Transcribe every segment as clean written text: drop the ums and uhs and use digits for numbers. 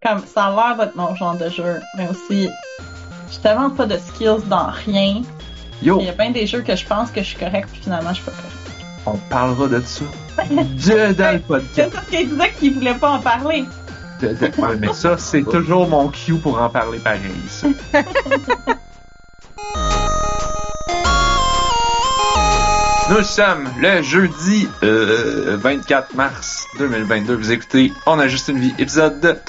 comme, ça a l'air d'être mon genre de jeu, mais aussi, j'ai tellement pas de skills dans rien. Yo, Il y a bien des jeux que je pense que je suis correct, puis finalement, je suis pas correct. on parlera de ça dans le podcast. C'est ça qu'il disait qu'il voulait pas en parler. Ouais, mais ça, c'est toujours mon cue pour en parler pareil, ça. Nous sommes le jeudi 24 mars 2022. Vous écoutez On a juste une vie, épisode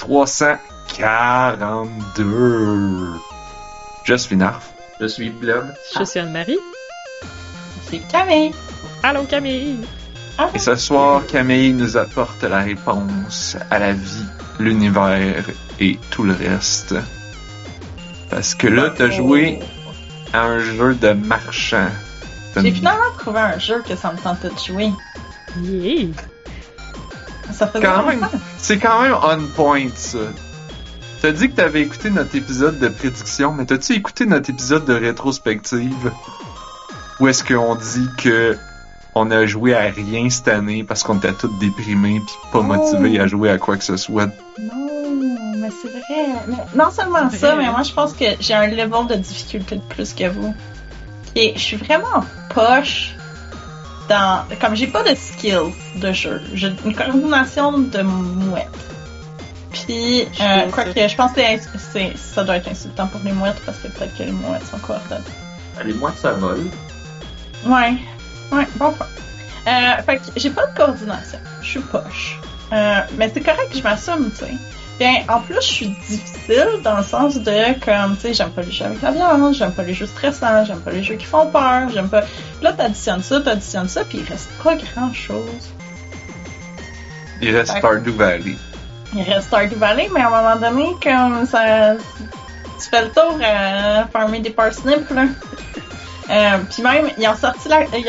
342. Je suis Narf. Je suis Blob. Je suis Anne-Marie. C'est Camille. Allô Camille! Et ce soir, Camille nous apporte la réponse à la vie, l'univers et tout le reste. Parce que là, t'as joué à un jeu de marchand. J'ai finalement trouvé un jeu que ça me tentait de jouer. Yeah! Ça faisait Quand longtemps. même, c'est quand même on point, ça. T'as dit que t'avais écouté notre épisode de prédiction, mais t'as-tu écouté notre épisode de rétrospective? Où est-ce qu'on dit que on a joué à rien cette année parce qu'on était tous déprimés pis pas motivés à jouer à quoi que ce soit? Non, mais c'est vrai. Mais non seulement C'est ça, vrai. mais moi je pense que j'ai un level de difficulté de plus que vous. Et je suis vraiment poche dans... Comme j'ai pas de skills de jeu. J'ai une coordination de mouette. Puis, quoique je pense que ça doit être insultant pour les mouettes parce que peut-être que les mouettes sont coordonnées. Allez, moi, ça vole. Ouais, bon point. Fait que j'ai pas de coordination. Je suis poche. Mais c'est correct que je m'assume, tu sais. Bien, en plus, je suis difficile dans le sens de, comme, tu sais, j'aime pas les jeux avec la violence, j'aime pas les jeux stressants, j'aime pas les jeux qui font peur, j'aime pas... Là, t'additionnes ça, puis il reste pas grand-chose. Il reste Stardew Valley. Il reste Stardew Valley, mais à un moment donné, comme ça... Tu fais le tour à farmer des parsnips, là. Puis même, ils ont sorti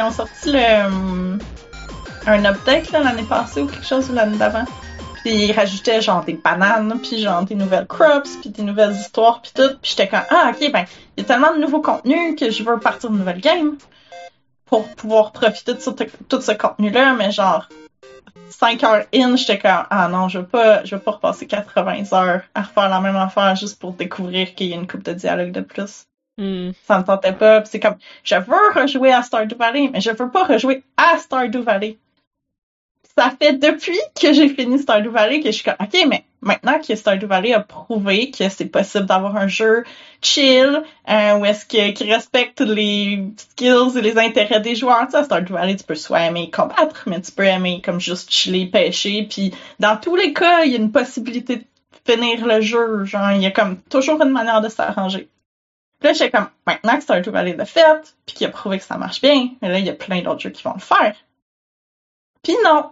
un update là, l'année passée ou quelque chose ou l'année d'avant. Puis ils rajoutaient genre des bananes, puis genre des nouvelles crops, puis des nouvelles histoires, puis tout. Puis j'étais comme, ah ok, ben, il y a tellement de nouveaux contenus que je veux partir de nouvelle game pour pouvoir profiter de tout ce contenu-là, mais genre 5 heures in, j'étais comme, ah non, je veux pas repasser 80 heures à refaire la même affaire juste pour découvrir qu'il y a une couple de dialogues de plus. Ça me tentait pas. Pis c'est comme, je veux rejouer à Stardew Valley, mais je veux pas rejouer à Stardew Valley. Ça fait depuis que j'ai fini Stardew Valley que je suis comme, ok, mais maintenant que Stardew Valley a prouvé que c'est possible d'avoir un jeu chill, où est-ce qui respecte les skills et les intérêts des joueurs. Tu sais, à Stardew Valley, tu peux soit aimer combattre, mais tu peux aimer comme juste chiller, pêcher, puis dans tous les cas, il y a une possibilité de finir le jeu. Genre, il y a comme toujours une manière de s'arranger. Puis là, j'étais comme, maintenant que Stardew Valley l'a fait, puis qu'il a prouvé que ça marche bien, mais là, il y a plein d'autres jeux qui vont le faire. Puis non!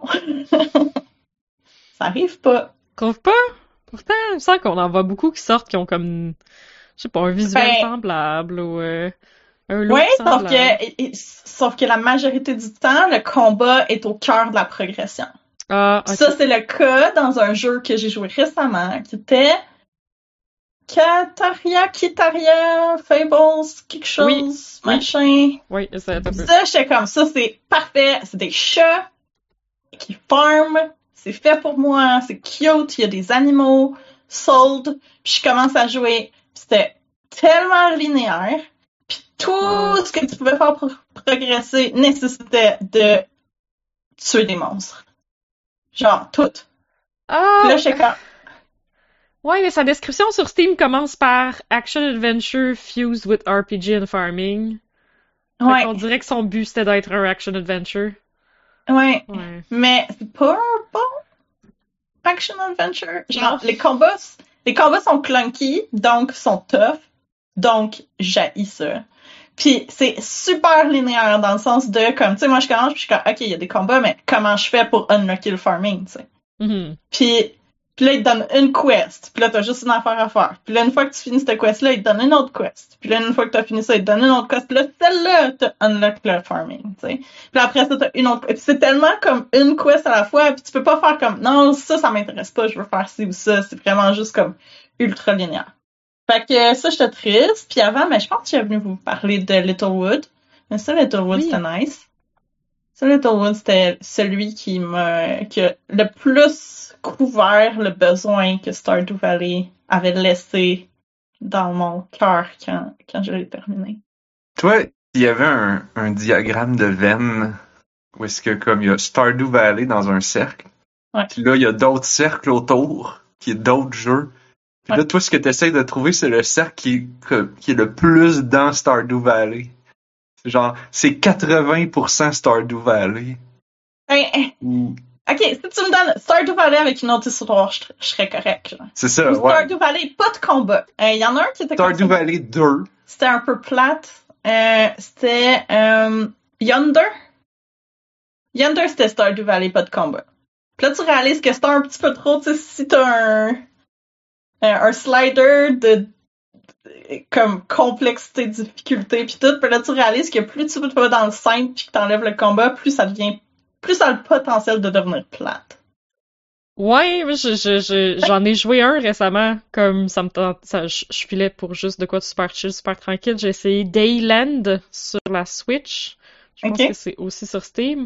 Ça arrive pas. Trouve pas? Pourtant, il me semble qu'on en voit beaucoup qui sortent qui ont comme, je sais pas, un visuel semblable ou un look Ouais, semblable. sauf que la majorité du temps, le combat est au cœur de la progression. Ah, ok. Ça, c'est le cas dans un jeu que j'ai joué récemment, qui était Kitaria, Fables, quelque chose, machin. Oui, ça un peu. Ça, j'étais comme, ça, c'est parfait. C'est des chats qui farment. C'est fait pour moi. C'est cute. Il y a des animaux. Sold. Puis je commence à jouer. C'était tellement linéaire. Puis tout ce que tu pouvais faire pour progresser nécessitait de tuer des monstres. Genre, tout. Ah! Puis là, j'étais comme, Ouais, mais sa description sur Steam commence par Action Adventure fused with RPG and farming. ouais. On dirait que son but c'était d'être un Action Adventure. Ouais. Ouais. Mais c'est pas un bon action adventure. Genre, Non. les combats sont clunky, donc sont tough, donc j'haïs ça. Puis c'est super linéaire dans le sens de, comme, tu sais, moi je commence puis je suis comme, ok, il y a des combats, mais comment je fais pour unlocker le farming, tu sais. Mhm. Puis là, il te donne une quest. Puis là, t'as juste une affaire à faire. Puis là, une fois que tu finis cette quest-là, il te donne une autre quest. Puis là, une fois que t'as fini ça, il te donne une autre quest. Puis là, celle-là, t'as unlock le farming, tu sais. Puis là, après ça, t'as une autre. Puis c'est tellement comme une quest à la fois. Puis tu peux pas faire comme, non, ça m'intéresse pas, je veux faire ci ou ça. C'est vraiment juste comme ultra linéaire. Fait que ça, j'étais triste. Puis avant, mais je pense que j'avais venu vous parler de Littlewood. Mais ça, Littlewood, Oui. c'était nice. Littlewood, c'était celui qui a le plus couvert le besoin que Stardew Valley avait laissé dans mon cœur quand je l'ai terminé. Toi, il y avait un diagramme de veine où est-ce que comme il y a Stardew Valley dans un cercle. Ouais. Puis là, il y a d'autres cercles autour, qui est d'autres jeux. Puis là, toi, ce que tu essaies de trouver, c'est le cercle qui est le plus dans Stardew Valley. C'est 80% Stardew Valley. Ok, si tu me donnes Stardew Valley avec une autre histoire, je serais correct. Genre. C'est ça, Ou ouais. Stardew Valley, pas de combat. Il y en a un qui était comme Stardew ça. Valley 2. C'était un peu plate. C'était Yonder. Yonder, c'était Stardew Valley, pas de combat. Puis là, tu réalises que c'était un petit peu trop, tu sais, si t'as un slider de comme complexité, difficulté, puis tout, puis là, tu réalises que plus tu vas dans le simple puis que t'enlèves le combat, plus ça a le potentiel de devenir plate. Ouais, j'en ai joué un récemment, comme ça me tente, je filais pour juste de quoi de super chill, super tranquille. J'ai essayé Dayland sur la Switch. Je pense que c'est aussi sur Steam.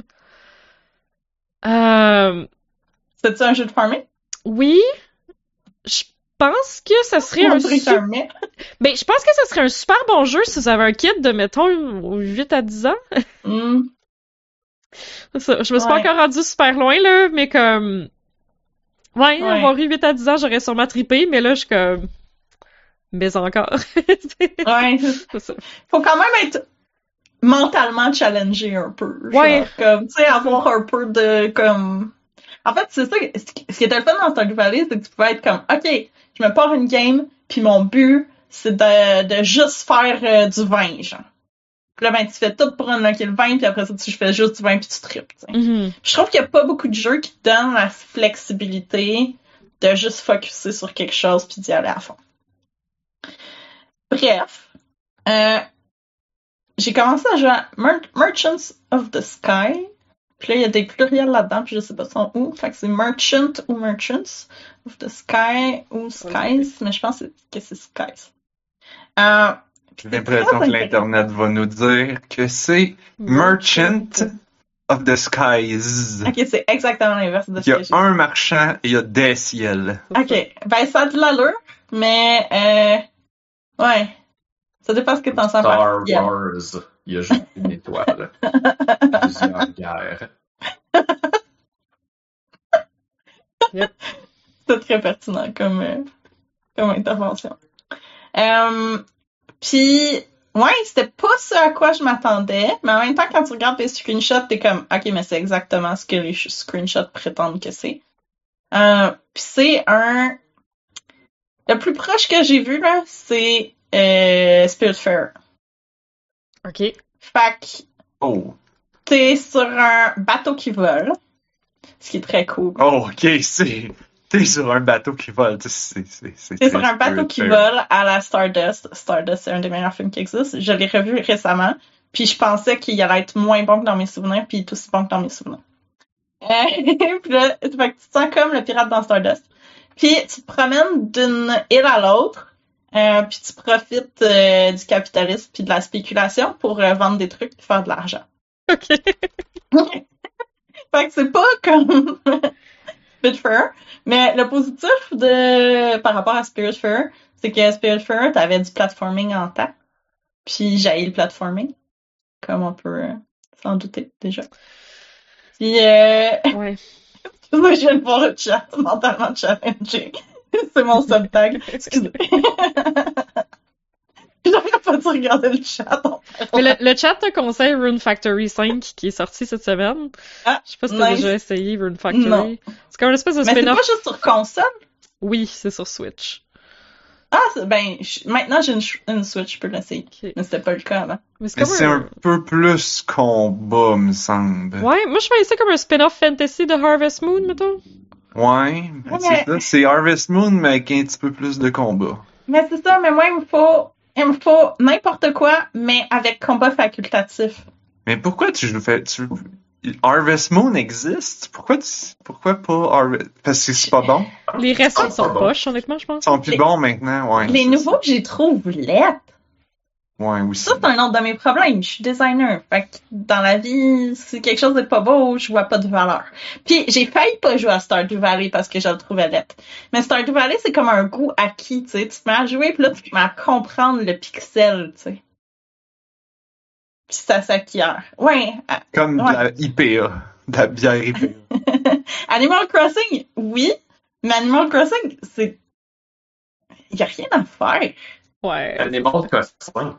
C'est-tu un jeu de farming? Oui. Je pense que ça serait Ben, je pense que ça serait un super bon jeu si vous avez un kid de, mettons, 8 à 10 ans. Ça, je me suis pas encore rendue super loin, là, mais comme... Ouais, avoir eu 8 à 10 ans, j'aurais sûrement trippé, mais là, je suis comme... Mais encore. Ouais. C'est ça. Faut quand même être mentalement challengé un peu. Ouais. Genre, comme, tu sais, avoir un peu de, comme... En fait, c'est ça, ce qui était le fun dans Stardew Valley, c'est que tu pouvais être comme, OK, je me pars une game, puis mon but, c'est de juste faire du vin, genre. Puis là, ben, tu fais tout pour unlocker le vin, puis après ça, tu fais juste du vin, puis tu tripes, tu sais. Mm-hmm. Je trouve qu'il y a pas beaucoup de jeux qui te donnent la flexibilité de juste focusser sur quelque chose, puis d'y aller à fond. Bref, j'ai commencé à jouer à Merchants of the Sky. Puis là, il y a des pluriels là-dedans, puis je sais pas sont où. Fait que c'est Merchant ou Merchants of the Sky ou Skies, mais je pense que c'est Skies. J'ai l'impression que l'Internet va nous dire que c'est Merchant of the Skies. Ok, c'est exactement l'inverse de ce que j'ai dit. Il y a un marchand et il y a des ciels. Ok, ben ça a de l'allure, mais ouais. Ça dépend ce que t'en sens par Star Wars, il y a juste une étoile. Plusieurs guerres. Yep. C'est très pertinent comme intervention. Puis, ouais, c'était pas ce à quoi je m'attendais, mais en même temps, quand tu regardes les screenshots, t'es comme, ok, mais c'est exactement ce que les screenshots prétendent que c'est. Puis c'est le plus proche que j'ai vu, là, c'est Spiritfarer. OK. Fait que t'es sur un bateau qui vole, ce qui est très cool. Oh, ok, t'es sur un bateau qui vole. T'es sur un bateau qui vole à la Stardust. Stardust, c'est un des meilleurs films qui existe. Je l'ai revu récemment, puis je pensais qu'il allait être moins bon que dans mes souvenirs, puis il est aussi bon que dans mes souvenirs. Puis là, fait que tu te sens comme le pirate dans Stardust. Puis tu te promènes d'une île à l'autre, puis tu profites du capitalisme puis de la spéculation pour vendre des trucs et faire de l'argent. OK. Fait que c'est pas comme Spiritfarer, mais le positif par rapport à Spiritfarer, c'est que Spiritfarer, t'avais du platforming en temps, puis j'ai le platforming, comme on peut s'en douter déjà. Puis Ouais. moi, je viens de voir le chat mentalement challengé. C'est mon subtag. Excusez. J'aurais pas dû regarder le chat. Mais le chat te conseille Rune Factory 5 qui est sorti cette semaine. Ah, je sais pas si t'as déjà essayé Rune Factory. Non. C'est comme une espèce de spin-off. Mais c'est pas juste sur console? Oui, c'est sur Switch. Ah, maintenant j'ai une Switch, je peux l'essayer. Okay. Mais c'était pas le cas avant. Mais c'est un peu plus combat, me semble. Ouais, moi je voyais ça comme un spin-off fantasy de Harvest Moon, mettons. Ouais, c'est ça. C'est Harvest Moon, mais avec un petit peu plus de combat. Mais c'est ça, mais moi, il me faut n'importe quoi, mais avec combat facultatif. Mais pourquoi Harvest Moon existe? Pourquoi pas Harvest? Parce que c'est pas bon? Les restes sont poches, honnêtement, je pense. Ils sont plus bons maintenant, ouais. Les nouveaux que j'ai trouvé lettres. Ouais, aussi. Ça, c'est un autre de mes problèmes. Je suis designer. Fait que dans la vie, si quelque chose n'est pas beau, je vois pas de valeur. Puis j'ai failli pas jouer à Stardew Valley parce que je le trouvais laid. Mais Stardew Valley, c'est comme un goût acquis, tu sais. Tu te mets à jouer, puis là, tu te mets à comprendre le pixel, tu sais. Puis ça s'acquiert. Ouais. Comme de Ouais. la IPA, de la bière IPA. Animal Crossing, oui. Mais Animal Crossing, c'est... Y a rien à faire. Ouais. Animal Crossing.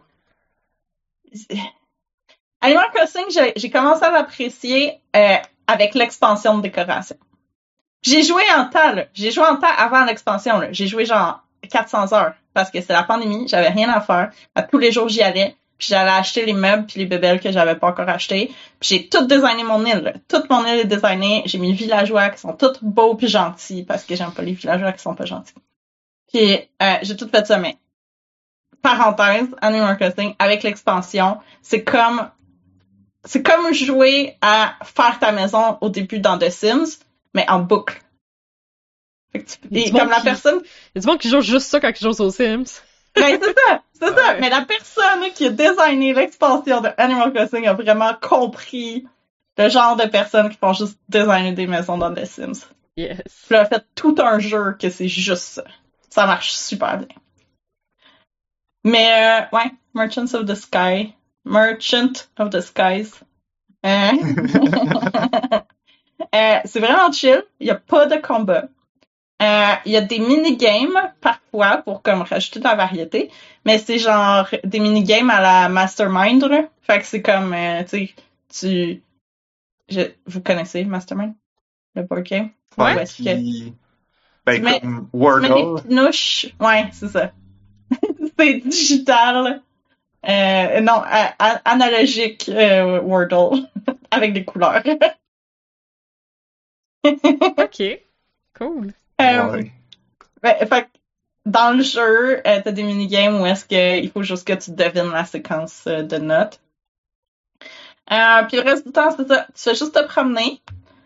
Animal Crossing, j'ai commencé à l'apprécier avec l'expansion de décoration. J'ai joué en temps, là. J'ai joué en temps avant l'expansion, là. J'ai joué genre 400 heures parce que c'est la pandémie, j'avais rien à faire. À tous les jours, j'y allais. Puis j'allais acheter les meubles puis les bébelles que j'avais pas encore achetés. Puis j'ai tout designé mon île, là. Toute mon île est designée. J'ai mis villageois qui sont tous beaux puis gentils parce que j'aime pas les villageois qui sont pas gentils. Puis j'ai tout fait ça, mais parenthèse, Animal Crossing, avec l'expansion, c'est comme jouer à faire ta maison au début dans The Sims, mais en boucle. Fait que et comme la personne... Il y a du monde qui joue juste ça quand ils jouent aux Sims. Ben, c'est ça. Ouais. Mais la personne qui a designé l'expansion de Animal Crossing a vraiment compris le genre de personnes qui font juste designer des maisons dans The Sims. Yes. Puis elle a fait tout un jeu que c'est juste ça. Ça marche super bien. Mais, ouais, Merchant of the Skies. C'est vraiment chill. Il y a pas de combat. Il y a des mini-games parfois pour comme rajouter de la variété, mais c'est genre des mini-games à la Mastermind, là. Fait que c'est comme, vous connaissez Mastermind? Le board game? Ouais. Où est-ce que Ben, Tu mets- comme tu mets des Wordle. pinouches? Ouais, c'est ça. C'est digital. Non, analogique Wordle avec des couleurs. Ok. Cool. Ouais. Fait que dans le jeu, t'as des minigames où est-ce que il faut juste que tu devines la séquence de notes. Puis le reste du temps, c'est ça. Tu fais juste te promener.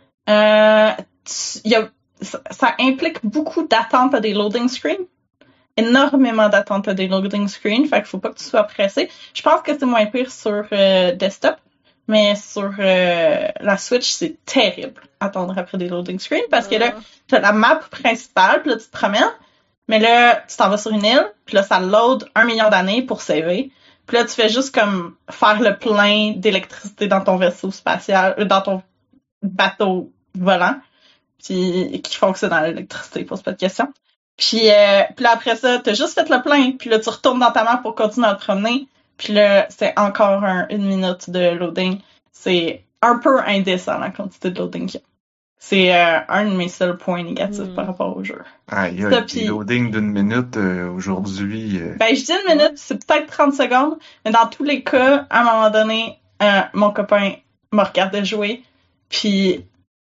Ça implique beaucoup d'attente à des loading screens. Énormément d'attente à des loading screens. Fait qu'il faut pas que tu sois pressé. Je pense que c'est moins pire sur desktop. Mais sur la Switch, c'est terrible attendre après des loading screens parce que là, t'as la map principale, puis là, tu te promènes, mais là, tu t'en vas sur une île, puis là, ça load 1 million d'années pour saver. Puis là, tu fais juste comme faire le plein d'électricité dans ton vaisseau spatial, dans ton bateau volant, puis qui fonctionne dans l'électricité, pose pas de questions. Puis là, après ça, t'as juste fait le plein, puis là, tu retournes dans ta map pour continuer à te promener. Puis là, c'est encore 1 minute de loading. C'est un peu indécent, la quantité de loading qu'il y a. C'est un de mes seuls points négatifs par rapport au jeu. Aïe, Ça, aïe, puis- des loading d'une minute aujourd'hui. Ben, je dis 1 minute, c'est peut-être 30 secondes, mais dans tous les cas, à un moment donné, mon copain me regardait jouer, puis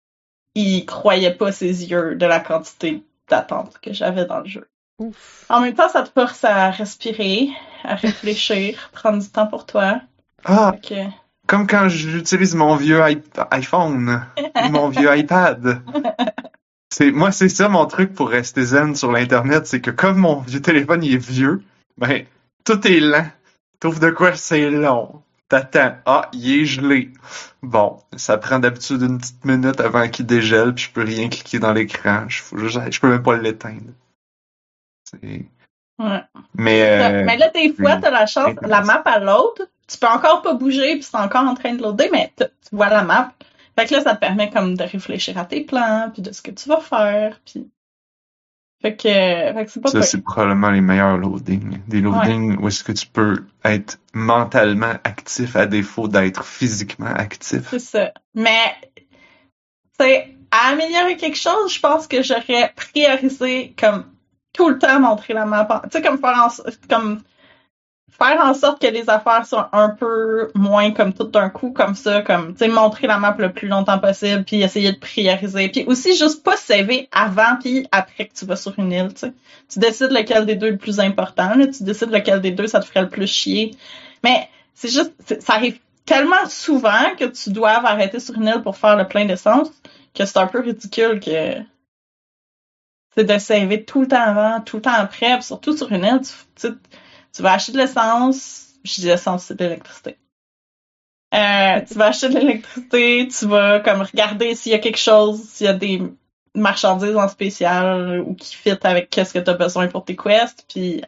il croyait pas ses yeux de la quantité d'attente que j'avais dans le jeu. Ouf. En même temps, ça te force à respirer, à réfléchir, prendre du temps pour toi. Ah, Fait que... comme quand j'utilise mon vieux iPhone, ou mon vieux iPad. Moi, c'est ça mon truc pour rester zen sur l'Internet, c'est que comme mon vieux téléphone il est vieux, ben, tout est lent. T'ouvres de quoi, c'est long. T'attends. Ah, il est gelé. Bon, ça prend d'habitude une petite minute avant qu'il dégèle, puis je peux rien cliquer dans l'écran. Je peux même pas l'éteindre. C'est... Ouais. Mais, Mais là, des fois, oui. t'as la chance, la map à load, tu peux encore pas bouger puis c'est encore en train de loader, mais tu vois la map. Fait que là, ça te permet comme de réfléchir à tes plans, puis de ce que tu vas faire, puis... Fait que c'est pas ça, pire. c'est probablement les meilleurs loadings. Des loadings où est-ce que tu peux être mentalement actif à défaut d'être physiquement actif. C'est ça. Mais, tu sais, à améliorer quelque chose, je pense que j'aurais priorisé comme tout le temps montrer la map. Tu sais, comme faire en sorte que les affaires soient un peu moins comme tout d'un coup, comme ça, comme, tu sais, montrer la map le plus longtemps possible, puis essayer de prioriser. Puis aussi, juste pas saver avant puis après que tu vas sur une île, tu sais. Tu décides lequel des deux est le plus important, là. Tu décides lequel des deux ça te ferait le plus chier. Mais c'est juste, ça arrive tellement souvent que tu doives arrêter sur une île pour faire le plein d'essence que c'est un peu ridicule que c'est de saver tout le temps avant, tout le temps après, puis surtout sur une île, tu vas acheter de l'essence, Je disais essence, c'est de l'électricité. Tu vas acheter de l'électricité, tu vas comme regarder s'il y a quelque chose, s'il y a des marchandises en spécial ou qui fit avec qu'est-ce que tu as besoin pour tes quests, puis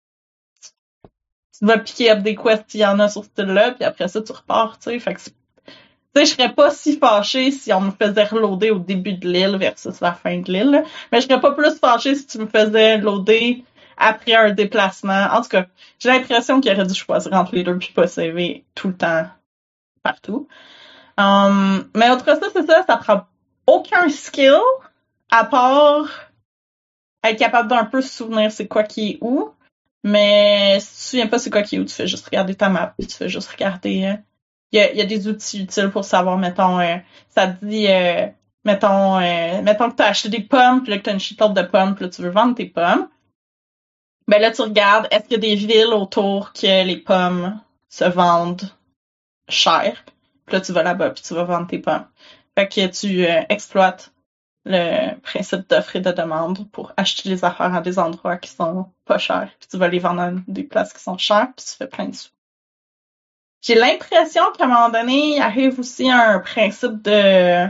tu vas piquer up des quests s'il y en a sur ce style-là, puis après ça, tu repars, tu sais. Fait que tu sais, je serais pas si fâchée si on me faisait reloader au début de l'île versus la fin de l'île, là. Mais je serais pas plus fâchée si tu me faisais loader après un déplacement. En tout cas, j'ai l'impression qu'il aurait dû choisir entre les deux puis pas sauver tout le temps partout. Mais autre ça, c'est ça prend aucun skill à part être capable d'un peu se souvenir c'est quoi qui est où. Mais si tu te souviens pas c'est quoi qui est où, tu fais juste regarder ta map puis tu fais juste regarder. Il y a des outils utiles pour savoir, mettons, ça te dit, mettons que t'as acheté des pommes, puis là que t'as une shitload de pommes, puis là tu veux vendre tes pommes. Ben là tu regardes, est-ce qu'il y a des villes autour que les pommes se vendent cher? Puis là tu vas là-bas, puis tu vas vendre tes pommes. Fait que tu exploites le principe d'offre et de demande pour acheter les affaires à des endroits qui sont pas chers, puis tu vas les vendre à des places qui sont chères, puis tu fais plein de sous. J'ai l'impression qu'à un moment donné, il arrive aussi un principe de...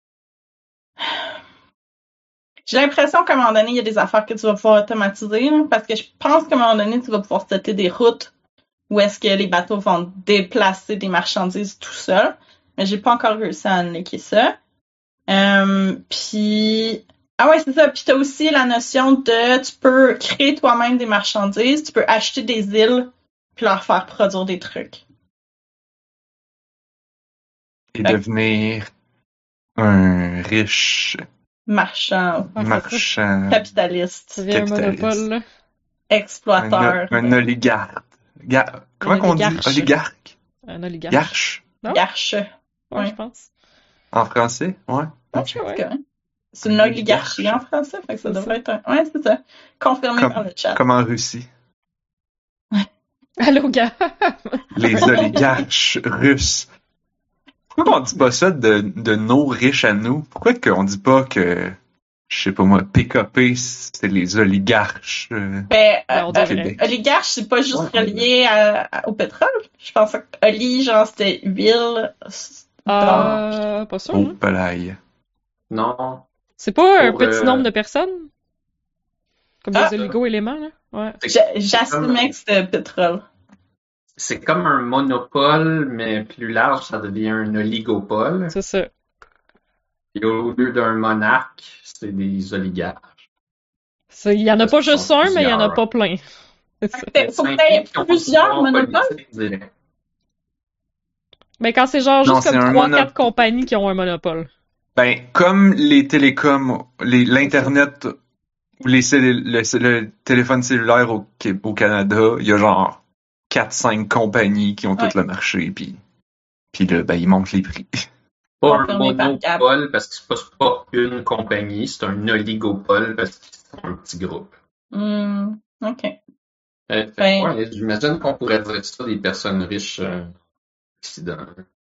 J'ai l'impression qu'à un moment donné, il y a des affaires que tu vas pouvoir automatiser, là, parce que je pense qu'à un moment donné, tu vas pouvoir setter des routes où est-ce que les bateaux vont déplacer des marchandises tout seuls. Mais j'ai pas encore réussi à unlocker ça. Puis... Ah ouais, c'est ça. Puis t'as aussi la notion de... Tu peux créer toi-même des marchandises, tu peux acheter des îles puis leur faire produire des trucs. Et devenir un riche Marchand, marchand, capitaliste, Ça devient un capitaliste. monopole, là. exploiteur, un oligarque. Comment qu'on dit? oligarche. Oligarque? Un oligarque. Garche? Non? garche. Ouais, Ouais. je pense. En français? Ouais. Ouais, je pense que oui. C'est une oligarchie en français, fait que ça C'est devrait être un... Ouais, c'est ça. Confirmé par le chat. Comme en Russie. Allô, gars! Les oligarches russes. Pourquoi on dit pas ça de nos riches à nous? Pourquoi qu'on dit pas que, je sais pas moi, PKP, c'est les oligarches? Ben, on devrait. oligarche, c'est pas juste Ouais. relié au pétrole. Je pense que oli, genre, c'était huile. Pas sûr, Oh, hein? polaille. Non. C'est pas un Pour, petit nombre de personnes? Comme Ah. des oligo-éléments, là? Ouais. J'assumais que c'était pétrole. C'est comme un monopole, mais plus large, ça devient un oligopole. C'est ça. Et au lieu d'un monarque, c'est des oligarques. Il y en a Parce pas qu'ils juste sont un, mais il y en a plusieurs. pas plein. C'est ça. Faut que t'aies plusieurs monopoles. Mais quand c'est genre Non, juste c'est comme un 3-4 compagnies qui ont un monopole. Ben, comme les télécoms, l'Internet ou le téléphone cellulaire au Canada, il y a genre 4-5 compagnies qui ont tout le marché, puis là, ben, ils montent les prix. Pas un Confirmé par Gab. monopole parce que c'est pas une compagnie, c'est un oligopole parce qu'ils sont un petit groupe. OK. Ouais, j'imagine qu'on pourrait dire ça des personnes riches occidentales.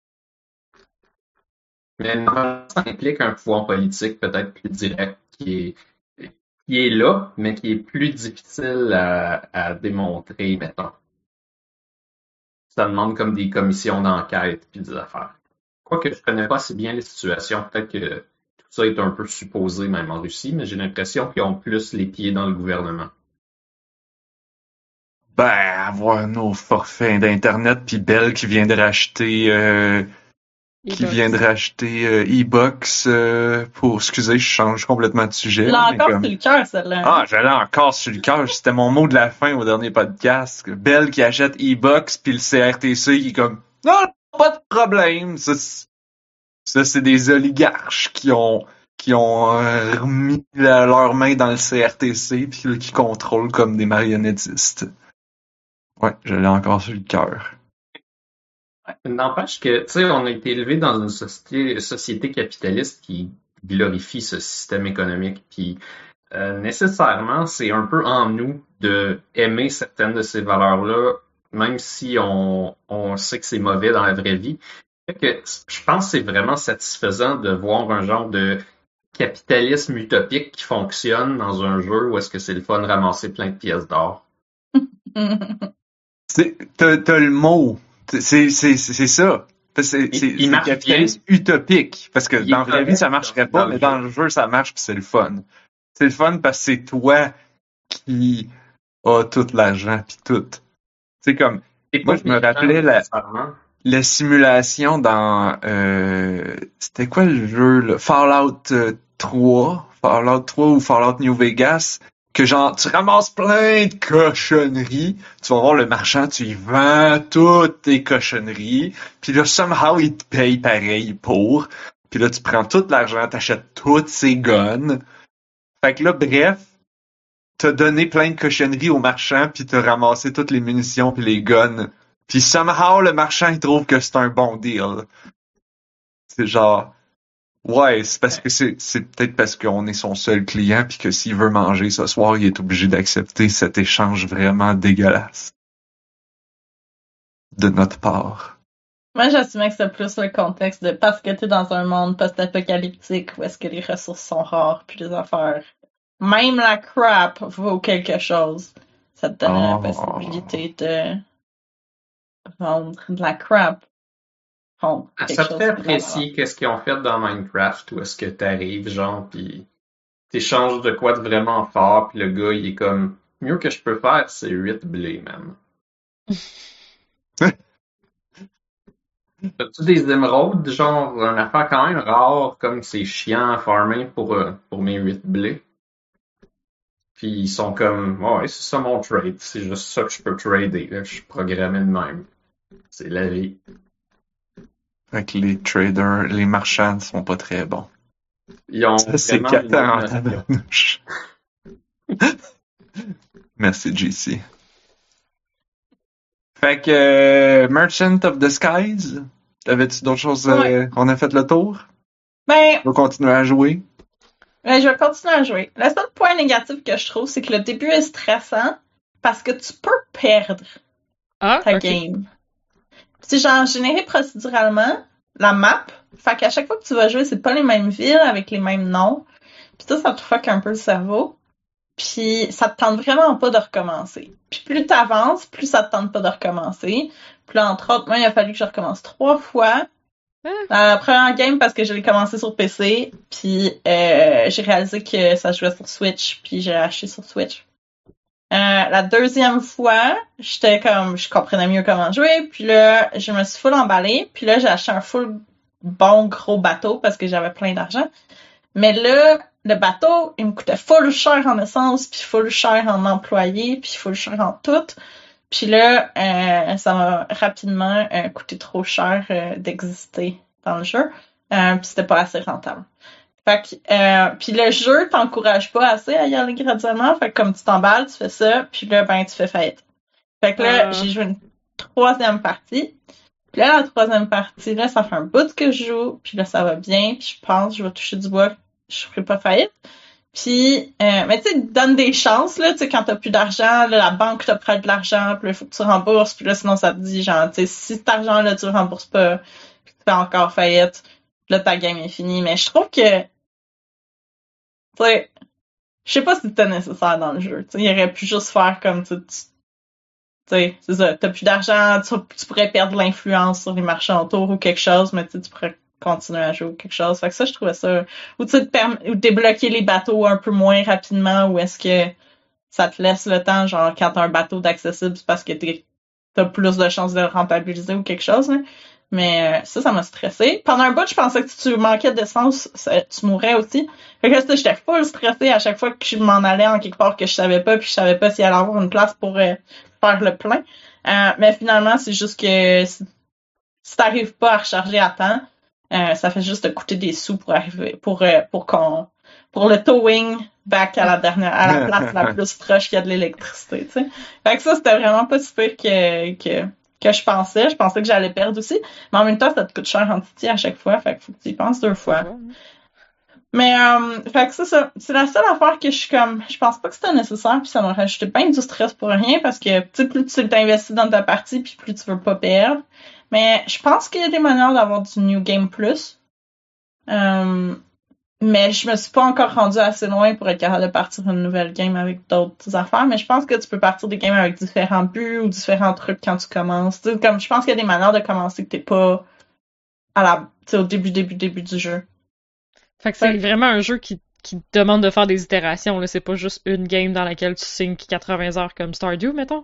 Mais normalement, ça implique un pouvoir politique peut-être plus direct qui est là, mais qui est plus difficile à démontrer, mettons. Ça demande comme des commissions d'enquête puis des affaires. Quoique je connais pas assez bien les situations, peut-être que tout ça est un peu supposé même en Russie, mais j'ai l'impression qu'ils ont plus les pieds dans le gouvernement. Ben, avoir nos forfaits d'Internet, puis Bell qui vient de racheter E-Box pour... Excusez, je change complètement de sujet. Là mais encore, comme- c'est le cœur, celle-là. Ah, j'allais encore sur le cœur. C'était mon mot de la fin au dernier podcast. Bell qui achète E-Box, puis le CRTC qui est comme « Non, pas de problème. » Ça, c'est des oligarches qui ont remis leurs mains dans le CRTC, puis là, qui contrôlent comme des marionnettistes. Ouais, j'allais encore sur le cœur. N'empêche que, tu sais, on a été élevé dans une société capitaliste qui glorifie ce système économique, puis nécessairement, c'est un peu en nous de aimer certaines de ces valeurs-là, même si on sait que c'est mauvais dans la vraie vie. Fait que je pense que c'est vraiment satisfaisant de voir un genre de capitalisme utopique qui fonctionne dans un jeu où est-ce que c'est le fun de ramasser plein de pièces d'or. T'as le mot. C'est ça. C'est marche capitalisme utopique. Parce que Il dans la est vraie vie, correct ça marcherait dans pas, le mais jeu. dans le jeu, ça marche pis c'est le fun. C'est le fun parce que c'est toi qui as tout l'argent pis tout. C'est comme, C'est moi, pas je me méchant, rappelais nécessairement. la simulation dans, c'était quoi le jeu, là? Fallout 3 ou Fallout New Vegas, que genre, tu ramasses plein de cochonneries, tu vas voir le marchand, tu y vends toutes tes cochonneries, puis là, somehow, il te paye pareil pour, puis là, tu prends tout l'argent, t'achètes toutes ces guns. Fait que là, bref, t'as donné plein de cochonneries au marchand, puis t'as ramassé toutes les munitions puis les guns. Puis somehow, le marchand, il trouve que c'est un bon deal. C'est genre, ouais, c'est parce que c'est peut-être parce qu'on est son seul client, puis que s'il veut manger ce soir, il est obligé d'accepter cet échange vraiment dégueulasse de notre part. Moi, j'assumais que c'était plus le contexte de parce que t'es dans un monde post-apocalyptique où est-ce que les ressources sont rares puis les affaires. Même la crap vaut quelque chose. Ça te donne la possibilité de vendre de la crap. Vendre quelque Ça te chose fait de la apprécier qu'est-ce qu'ils ont fait dans Minecraft, où est-ce que t'arrives, genre, pis t'échanges de quoi de vraiment fort, pis le gars, il est comme, mieux que je peux faire, c'est 8 blés, man. As-tu des émeraudes, genre, une affaire quand même rare, comme c'est chiant à farmer pour mes 8 blés? Puis ils sont comme, ouais, c'est ça mon trade, c'est juste ça que je peux trader, là. Je suis programmé de même. C'est la vie. Fait que les traders, les marchands sont pas très bons. Ils ont Ça, c'est vraiment une catin en notion. tabarnouche. Merci, JC. Fait que Merchant of the Skies, t'avais-tu d'autres choses? Ouais. On a fait le tour? Ben, On va continuer à jouer? je vais continuer à jouer. Le seul point négatif que je trouve, c'est que le début est stressant parce que tu peux perdre Ah, ta ok. game. C'est genre généré procéduralement la map. Fait qu'à chaque fois que tu vas jouer, c'est pas les mêmes villes avec les mêmes noms. Puis ça te fuck un peu le cerveau. Puis ça te tente vraiment pas de recommencer. Puis plus t'avances, plus ça te tente pas de recommencer. Puis là, entre autres, moi, il a fallu que je recommence 3 fois. La première game parce que je l'ai commencé sur PC, puis j'ai réalisé que ça jouait sur Switch, puis j'ai acheté sur Switch. La deuxième fois, j'étais comme, je comprenais mieux comment jouer, puis là, je me suis full emballée, puis là, j'ai acheté un full bon gros bateau parce que j'avais plein d'argent. Mais là, le bateau, il me coûtait full cher en essence, puis full cher en employés, puis full cher en tout. Puis là, ça m'a rapidement coûté trop cher d'exister dans le jeu. Puis c'était pas assez rentable. Fait que, puis le jeu t'encourage pas assez à y aller graduellement. Fait que comme tu t'emballes, tu fais ça, puis là, ben, tu fais faillite. Fait que là, j'ai joué une troisième partie. Puis là, la troisième partie, là, ça fait un bout que je joue, puis là, ça va bien, puis je pense, je vais toucher du bois, je ferai pas faillite. Puis, mais tu sais, donne des chances, là, tu sais, quand t'as plus d'argent, là, la banque te prête de l'argent, puis là, il faut que tu rembourses, puis là, sinon, ça te dit, genre, tu sais, si cet argent-là, tu le rembourses pas, puis tu fais encore faillite, là, ta game est finie. Mais je trouve que, tu sais, je sais pas si c'était nécessaire dans le jeu, tu sais, il aurait pu juste faire comme, tu sais, c'est ça, t'as plus d'argent, tu pourrais perdre l'influence sur les marchands autour ou quelque chose, mais tu sais, tu pourrais continuer à jouer ou quelque chose. Fait que ça, je trouvais ça, ou tu sais, ou débloquer les bateaux un peu moins rapidement, ou est-ce que ça te laisse le temps, genre, quand t'as un bateau d'accessible, c'est parce que t'as plus de chances de le rentabiliser ou quelque chose, hein. Mais ça m'a stressé. Pendant un bout, je pensais que si tu manquais d'essence, tu mourrais aussi. Fait que là, j'étais full stressée à chaque fois que je m'en allais en quelque part que je savais pas, puis je savais pas s'il allait avoir une place pour faire le plein. Mais finalement, c'est juste que si t'arrives pas à recharger à temps, ça fait juste te coûter des sous pour arriver, pour le towing back à la place la plus proche qu'il y a de l'électricité, tu sais. Fait que ça, c'était vraiment pas si pire que je pensais. Je pensais que j'allais perdre aussi. Mais en même temps, ça te coûte cher en titi à chaque fois. Fait qu'il faut que tu y penses 2 fois. Mais, fait que ça, c'est la seule affaire que je pense pas que c'était nécessaire, puis ça m'a rajouté bien du stress pour rien, parce que, tu sais, plus tu t'investis dans ta partie, puis plus tu veux pas perdre. Mais je pense qu'il y a des manières d'avoir du New Game Plus. Mais je me suis pas encore rendue assez loin pour être capable de partir une nouvelle game avec d'autres affaires. Mais je pense que tu peux partir des games avec différents buts ou différents trucs quand tu commences. Tu sais, comme je pense qu'il y a des manières de commencer que t'es pas tu sais, au début du jeu. Fait que c'est vraiment un jeu qui te demande de faire des itérations, là. C'est pas juste une game dans laquelle tu signes 80 heures comme Stardew, mettons.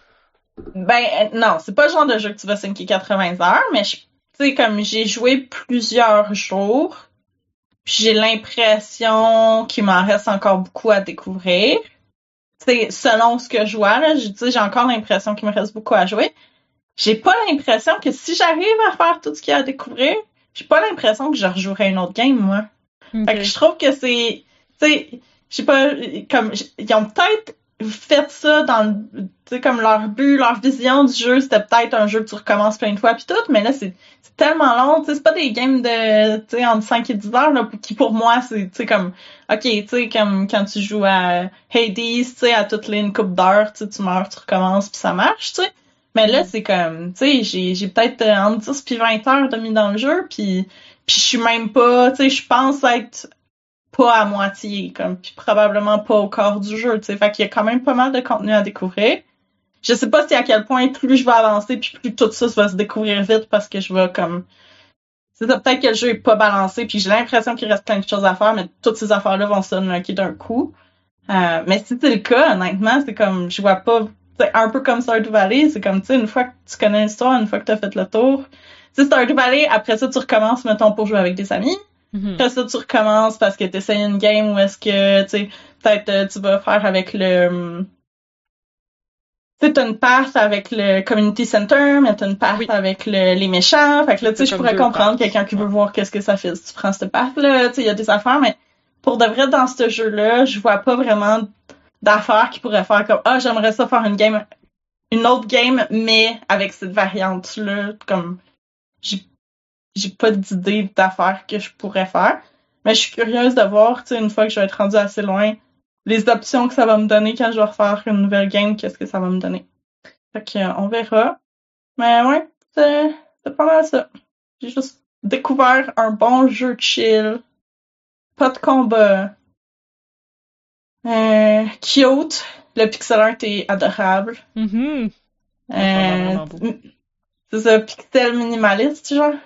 Ben non, c'est pas le genre de jeu que tu vas signer 80 heures, mais tu sais, comme j'ai joué plusieurs jours, puis j'ai l'impression qu'il m'en reste encore beaucoup à découvrir. C'est selon ce que je vois, là, j'ai encore l'impression qu'il me reste beaucoup à jouer. J'ai pas l'impression que si j'arrive à faire tout ce qu'il y a à découvrir, j'ai pas l'impression que je rejouerai une autre game, moi. Okay. Fait que je trouve que c'est, tu sais, je sais pas, comme, ils ont peut-être fait ça dans, tu sais, comme leur but, leur vision du jeu, c'était peut-être un jeu que tu recommences plein de fois pis tout, mais là, c'est tellement long, tu sais, c'est pas des games de, tu sais, entre 5 et 10 heures, là, qui pour moi, c'est, tu sais, comme, ok, tu sais, comme quand tu joues à Hades, tu sais, à toutes les une couple d'heures, tu meurs, tu recommences pis ça marche, tu sais. Mais là, c'est comme, tu sais, j'ai peut-être entre 10 puis 20 heures de mis dans le jeu, puis je suis même pas, tu sais, je pense être pas à moitié, comme, puis probablement pas au corps du jeu, tu sais. Fait qu'il y a quand même pas mal de contenu à découvrir. Je sais pas si à quel point plus je vais avancer, puis plus tout ça va se découvrir vite, parce que je vais comme... C'est ça, peut-être que le jeu est pas balancé, puis j'ai l'impression qu'il reste plein de choses à faire, mais toutes ces affaires-là vont se unlocker d'un coup. Mais si c'est le cas, honnêtement, c'est comme, je vois pas... C'est un peu comme Stardew Valley, c'est comme, tu sais, une fois que tu connais l'histoire, une fois que t'as fait le tour... Tu sais, Stardew Valley, après ça, tu recommences, mettons, pour jouer avec des amis. Après ça, tu recommences parce que tu essayes une game où est-ce que, tu sais, peut-être tu vas faire avec le... Tu sais, t'as une passe avec le Community Center, mais t'as une passe avec les méchants. Fait que là, tu sais, je pourrais comprendre quelqu'un qui veut voir qu'est-ce que ça fait si tu prends cette passe-là. Tu sais, il y a des affaires, mais pour de vrai, dans ce jeu-là, je vois pas vraiment d'affaires qui pourraient faire comme « Ah, j'aimerais ça faire une autre game, mais avec cette variante-là. » Comme, j'ai pas d'idée d'affaires que je pourrais faire. Mais je suis curieuse de voir, tu sais, une fois que je vais être rendue assez loin, les options que ça va me donner quand je vais refaire une nouvelle game, qu'est-ce que ça va me donner. Fait que, on verra. Mais ouais, c'est pas mal ça. J'ai juste découvert un bon jeu chill. Pas de combat. Cute. Le pixel art est adorable. C'est ça, pixel minimaliste, genre.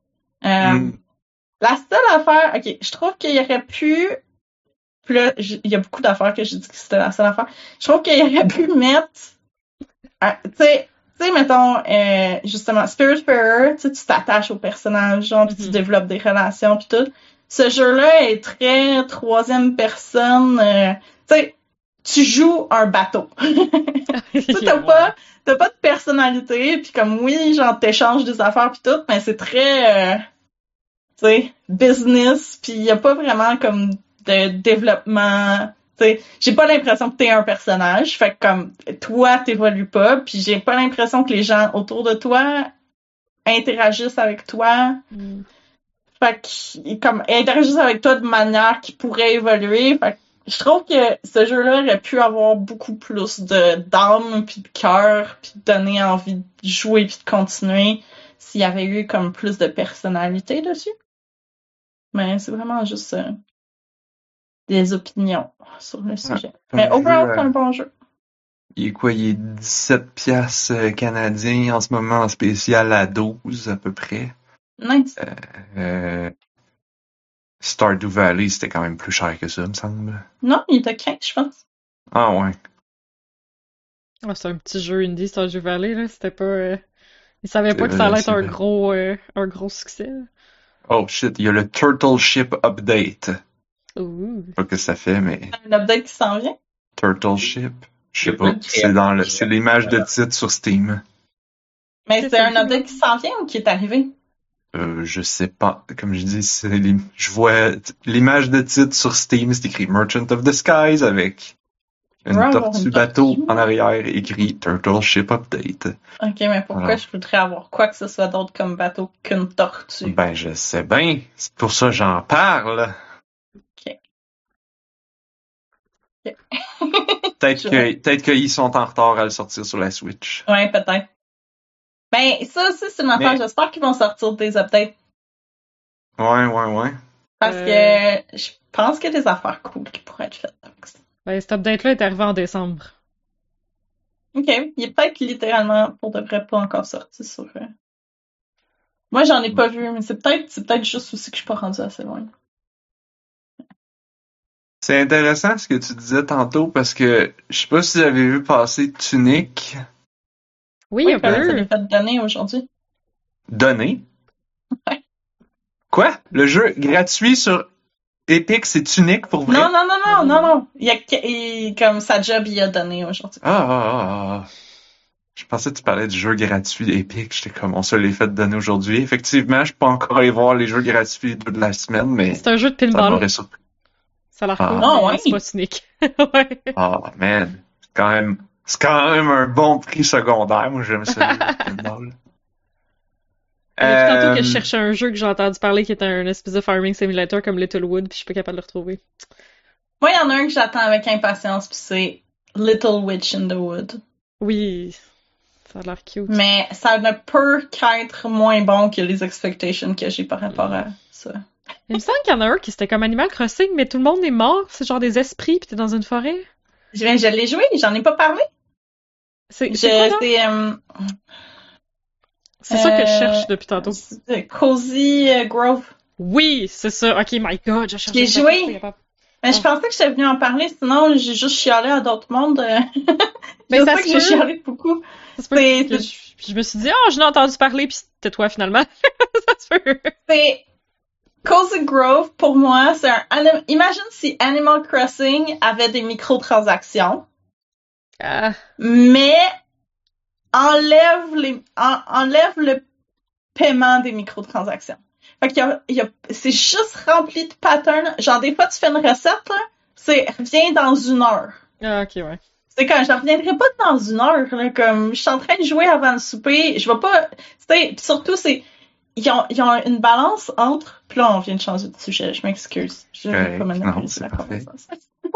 La seule affaire, ok, je trouve qu'il y aurait pu, puis là, il y a beaucoup d'affaires que j'ai dit que c'était la seule affaire. Je trouve qu'il aurait pu mettre, tu sais, mettons, justement, Spiritfarer, tu t'attaches au personnage, genre, pis tu développes des relations pis tout. Ce jeu-là est très troisième personne, tu sais, tu joues un bateau. Tu sais, t'as pas de personnalité, puis comme oui, genre, t'échanges des affaires pis tout, mais c'est très, tu sais, business, puis il y a pas vraiment comme de développement. Tu sais, j'ai pas l'impression que t'es un personnage, fait que comme toi t'évolues pas, puis j'ai pas l'impression que les gens autour de toi interagissent avec toi. Fait que comme interagissent avec toi de manière qui pourrait évoluer. Fait que je trouve que ce jeu-là aurait pu avoir beaucoup plus d'âme puis de cœur, puis de donner envie de jouer puis de continuer s'il y avait eu comme plus de personnalité dessus. Mais c'est vraiment juste des opinions sur le sujet. Mais overall, c'est un bon jeu. Il est quoi? Il est 17 piastres canadiens en ce moment, en spécial à 12 à peu près. Nice. Stardew Valley, c'était quand même plus cher que ça, me semble. Non, il était 15, je pense. Ah ouais. Ah, c'est un petit jeu indie, Stardew Valley, là. C'était pas... Ils savaient pas que ça vrai, allait être c'est un gros succès. Oh shit, il y a le Turtle Ship Update. Ouh. Je sais pas ce que ça fait, mais... Un update qui s'en vient. Turtle Ship? Je sais pas. C'est l'image de titre sur Steam. Mais c'est un update qui s'en vient ou qui est arrivé? Je sais pas. Comme je dis, je vois l'image de titre sur Steam, c'est écrit Merchant of the Skies avec une tortue bateau en arrière écrit Turtle Ship Update. Ok, mais pourquoi je voudrais avoir quoi que ce soit d'autre comme bateau qu'une tortue? Ben, je sais bien. C'est pour ça que j'en parle. Ok. Peut-être qu'ils sont en retard à le sortir sur la Switch. Ouais, peut-être. Ben, ça aussi, c'est une affaire. J'espère qu'ils vont sortir des updates. Ouais. Parce que je pense qu'il y a des affaires cool qui pourraient être faites avec ça. Ben, cet update-là est arrivé en décembre. Ok, il est peut-être littéralement pour de vrai pas encore sorti sur. Moi, j'en ai pas vu, mais c'est peut-être juste aussi que je suis pas rendue assez loin. C'est intéressant ce que tu disais tantôt parce que je sais pas si vous avez vu passer Tunic Oui, un ça peu. l'est fait donner aujourd'hui. donné. Ouais. Quoi? Le jeu gratuit sur Epic, c'est Tunic pour vrai? Non. Comme sa job, il a donné aujourd'hui. Ah. Je pensais que tu parlais du jeu gratuit Epic. J'étais comme, on se l'est fait donner aujourd'hui. Effectivement, je suis pas encore allé voir les jeux gratuits de la semaine, mais C'est un jeu de ça pinball. m'aurait surpris. Ça a l'air Ah. cool, Ah, mais ouais. c'est pas cynique. Ouais. Oh, man. C'est quand même un bon prix secondaire. Moi, j'aime ça, le pinball. Depuis tantôt que je cherchais un jeu que j'ai entendu parler qui était un espèce de farming simulator comme Littlewood, puis je suis pas capable de le retrouver. Moi, il y en a un que j'attends avec impatience, puis c'est Little Witch in the Wood. Oui, ça a l'air cute. Mais ça ne peut qu'être moins bon que les expectations que j'ai par rapport à ça. Il me semble qu'il y en a un qui c'était comme Animal Crossing, mais tout le monde est mort. C'est genre des esprits, puis t'es dans une forêt. Je l'ai joué, j'en ai pas parlé. C'est quoi, là? C'est ça que je cherche depuis tantôt. Cozy Grove. Oui, c'est ça. Ok, my god, je cherche. J'ai ça, joué. je suis pas capable. Mais je pensais que j'étais venue en parler, sinon j'ai juste chialé à d'autres mondes. Mais c'est ça ça se que j'ai peut. chialé beaucoup. Ça se peut que je me suis dit, oh, je l'ai entendu parler, puis c'était toi finalement. Ça se peut. C'est Cozy Grove, pour moi, c'est imagine si Animal Crossing avait des microtransactions, Ah. mais enlève le paiement des microtransactions. Fait qu'il c'est juste rempli de patterns. Genre, des fois, tu fais une recette, là, c'est reviens dans 1 heure. Ah, ok, ouais. C'est quand je reviendrai pas dans 1 heure, là, comme je suis en train de jouer avant le souper, je vais pas. Surtout, ils ont une balance entre. Puis là, on vient de changer de sujet, je m'excuse. Je vais pas m'énerver sur la conversation.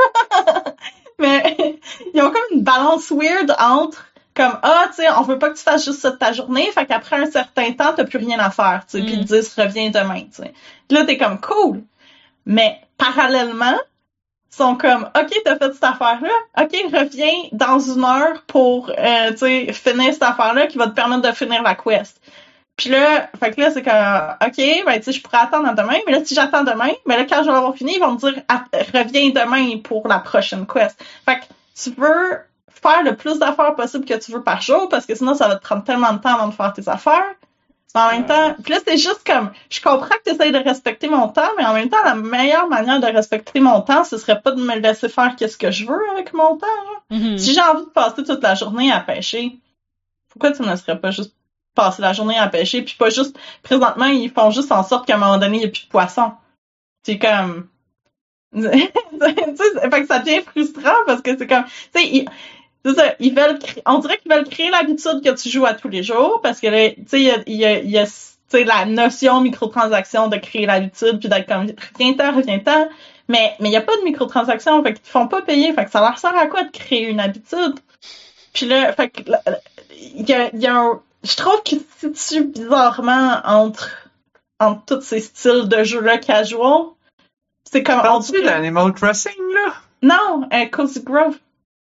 Mais ils ont comme une balance weird entre comme tu sais, on veut pas que tu fasses juste ça de ta journée, fait qu'après un certain temps, t'as plus rien à faire, tu sais, puis ils te disent reviens demain, tu sais. Puis là, t'es comme cool. Mais parallèlement, ils sont comme OK, t'as fait cette affaire-là, OK, reviens dans 1 heure pour tu sais, finir cette affaire-là qui va te permettre de finir la quest. Puis là, fait que là, c'est comme OK, ben tu sais, je pourrais attendre à demain, mais là, si j'attends demain, ben là, quand je vais avoir fini, ils vont me dire reviens demain pour la prochaine quest. Fait que tu veux faire le plus d'affaires possible que tu veux par jour, parce que sinon, ça va te prendre tellement de temps avant de faire tes affaires. En même temps, puis là, c'est juste comme, je comprends que tu essaies de respecter mon temps, mais en même temps, la meilleure manière de respecter mon temps, ce serait pas de me laisser faire qu'est-ce que je veux avec mon temps. Mm-hmm. Si j'ai envie de passer toute la journée à pêcher, pourquoi tu ne laisserais pas juste passer la journée à pêcher, puis pas juste, présentement, ils font juste en sorte qu'à un moment donné, il n'y a plus de poissons. C'est comme, tu sais, fait que ça devient frustrant parce que c'est comme, tu sais, c'est ça, on dirait qu'ils veulent créer l'habitude que tu joues à tous les jours parce que là, tu sais, il y a tu sais, la notion microtransaction de créer l'habitude puis d'être comme reviens-t'en, mais il y a pas de microtransaction, fait qu'ils te font pas payer, fait que ça leur sert à quoi de créer une habitude? Puis là, fait que il y a je trouve qu'il se situe bizarrement entre tous ces styles de jeux-là casual. C'est comme Parles-tu d'Animal Crossing, là? Non, Cozy Grove.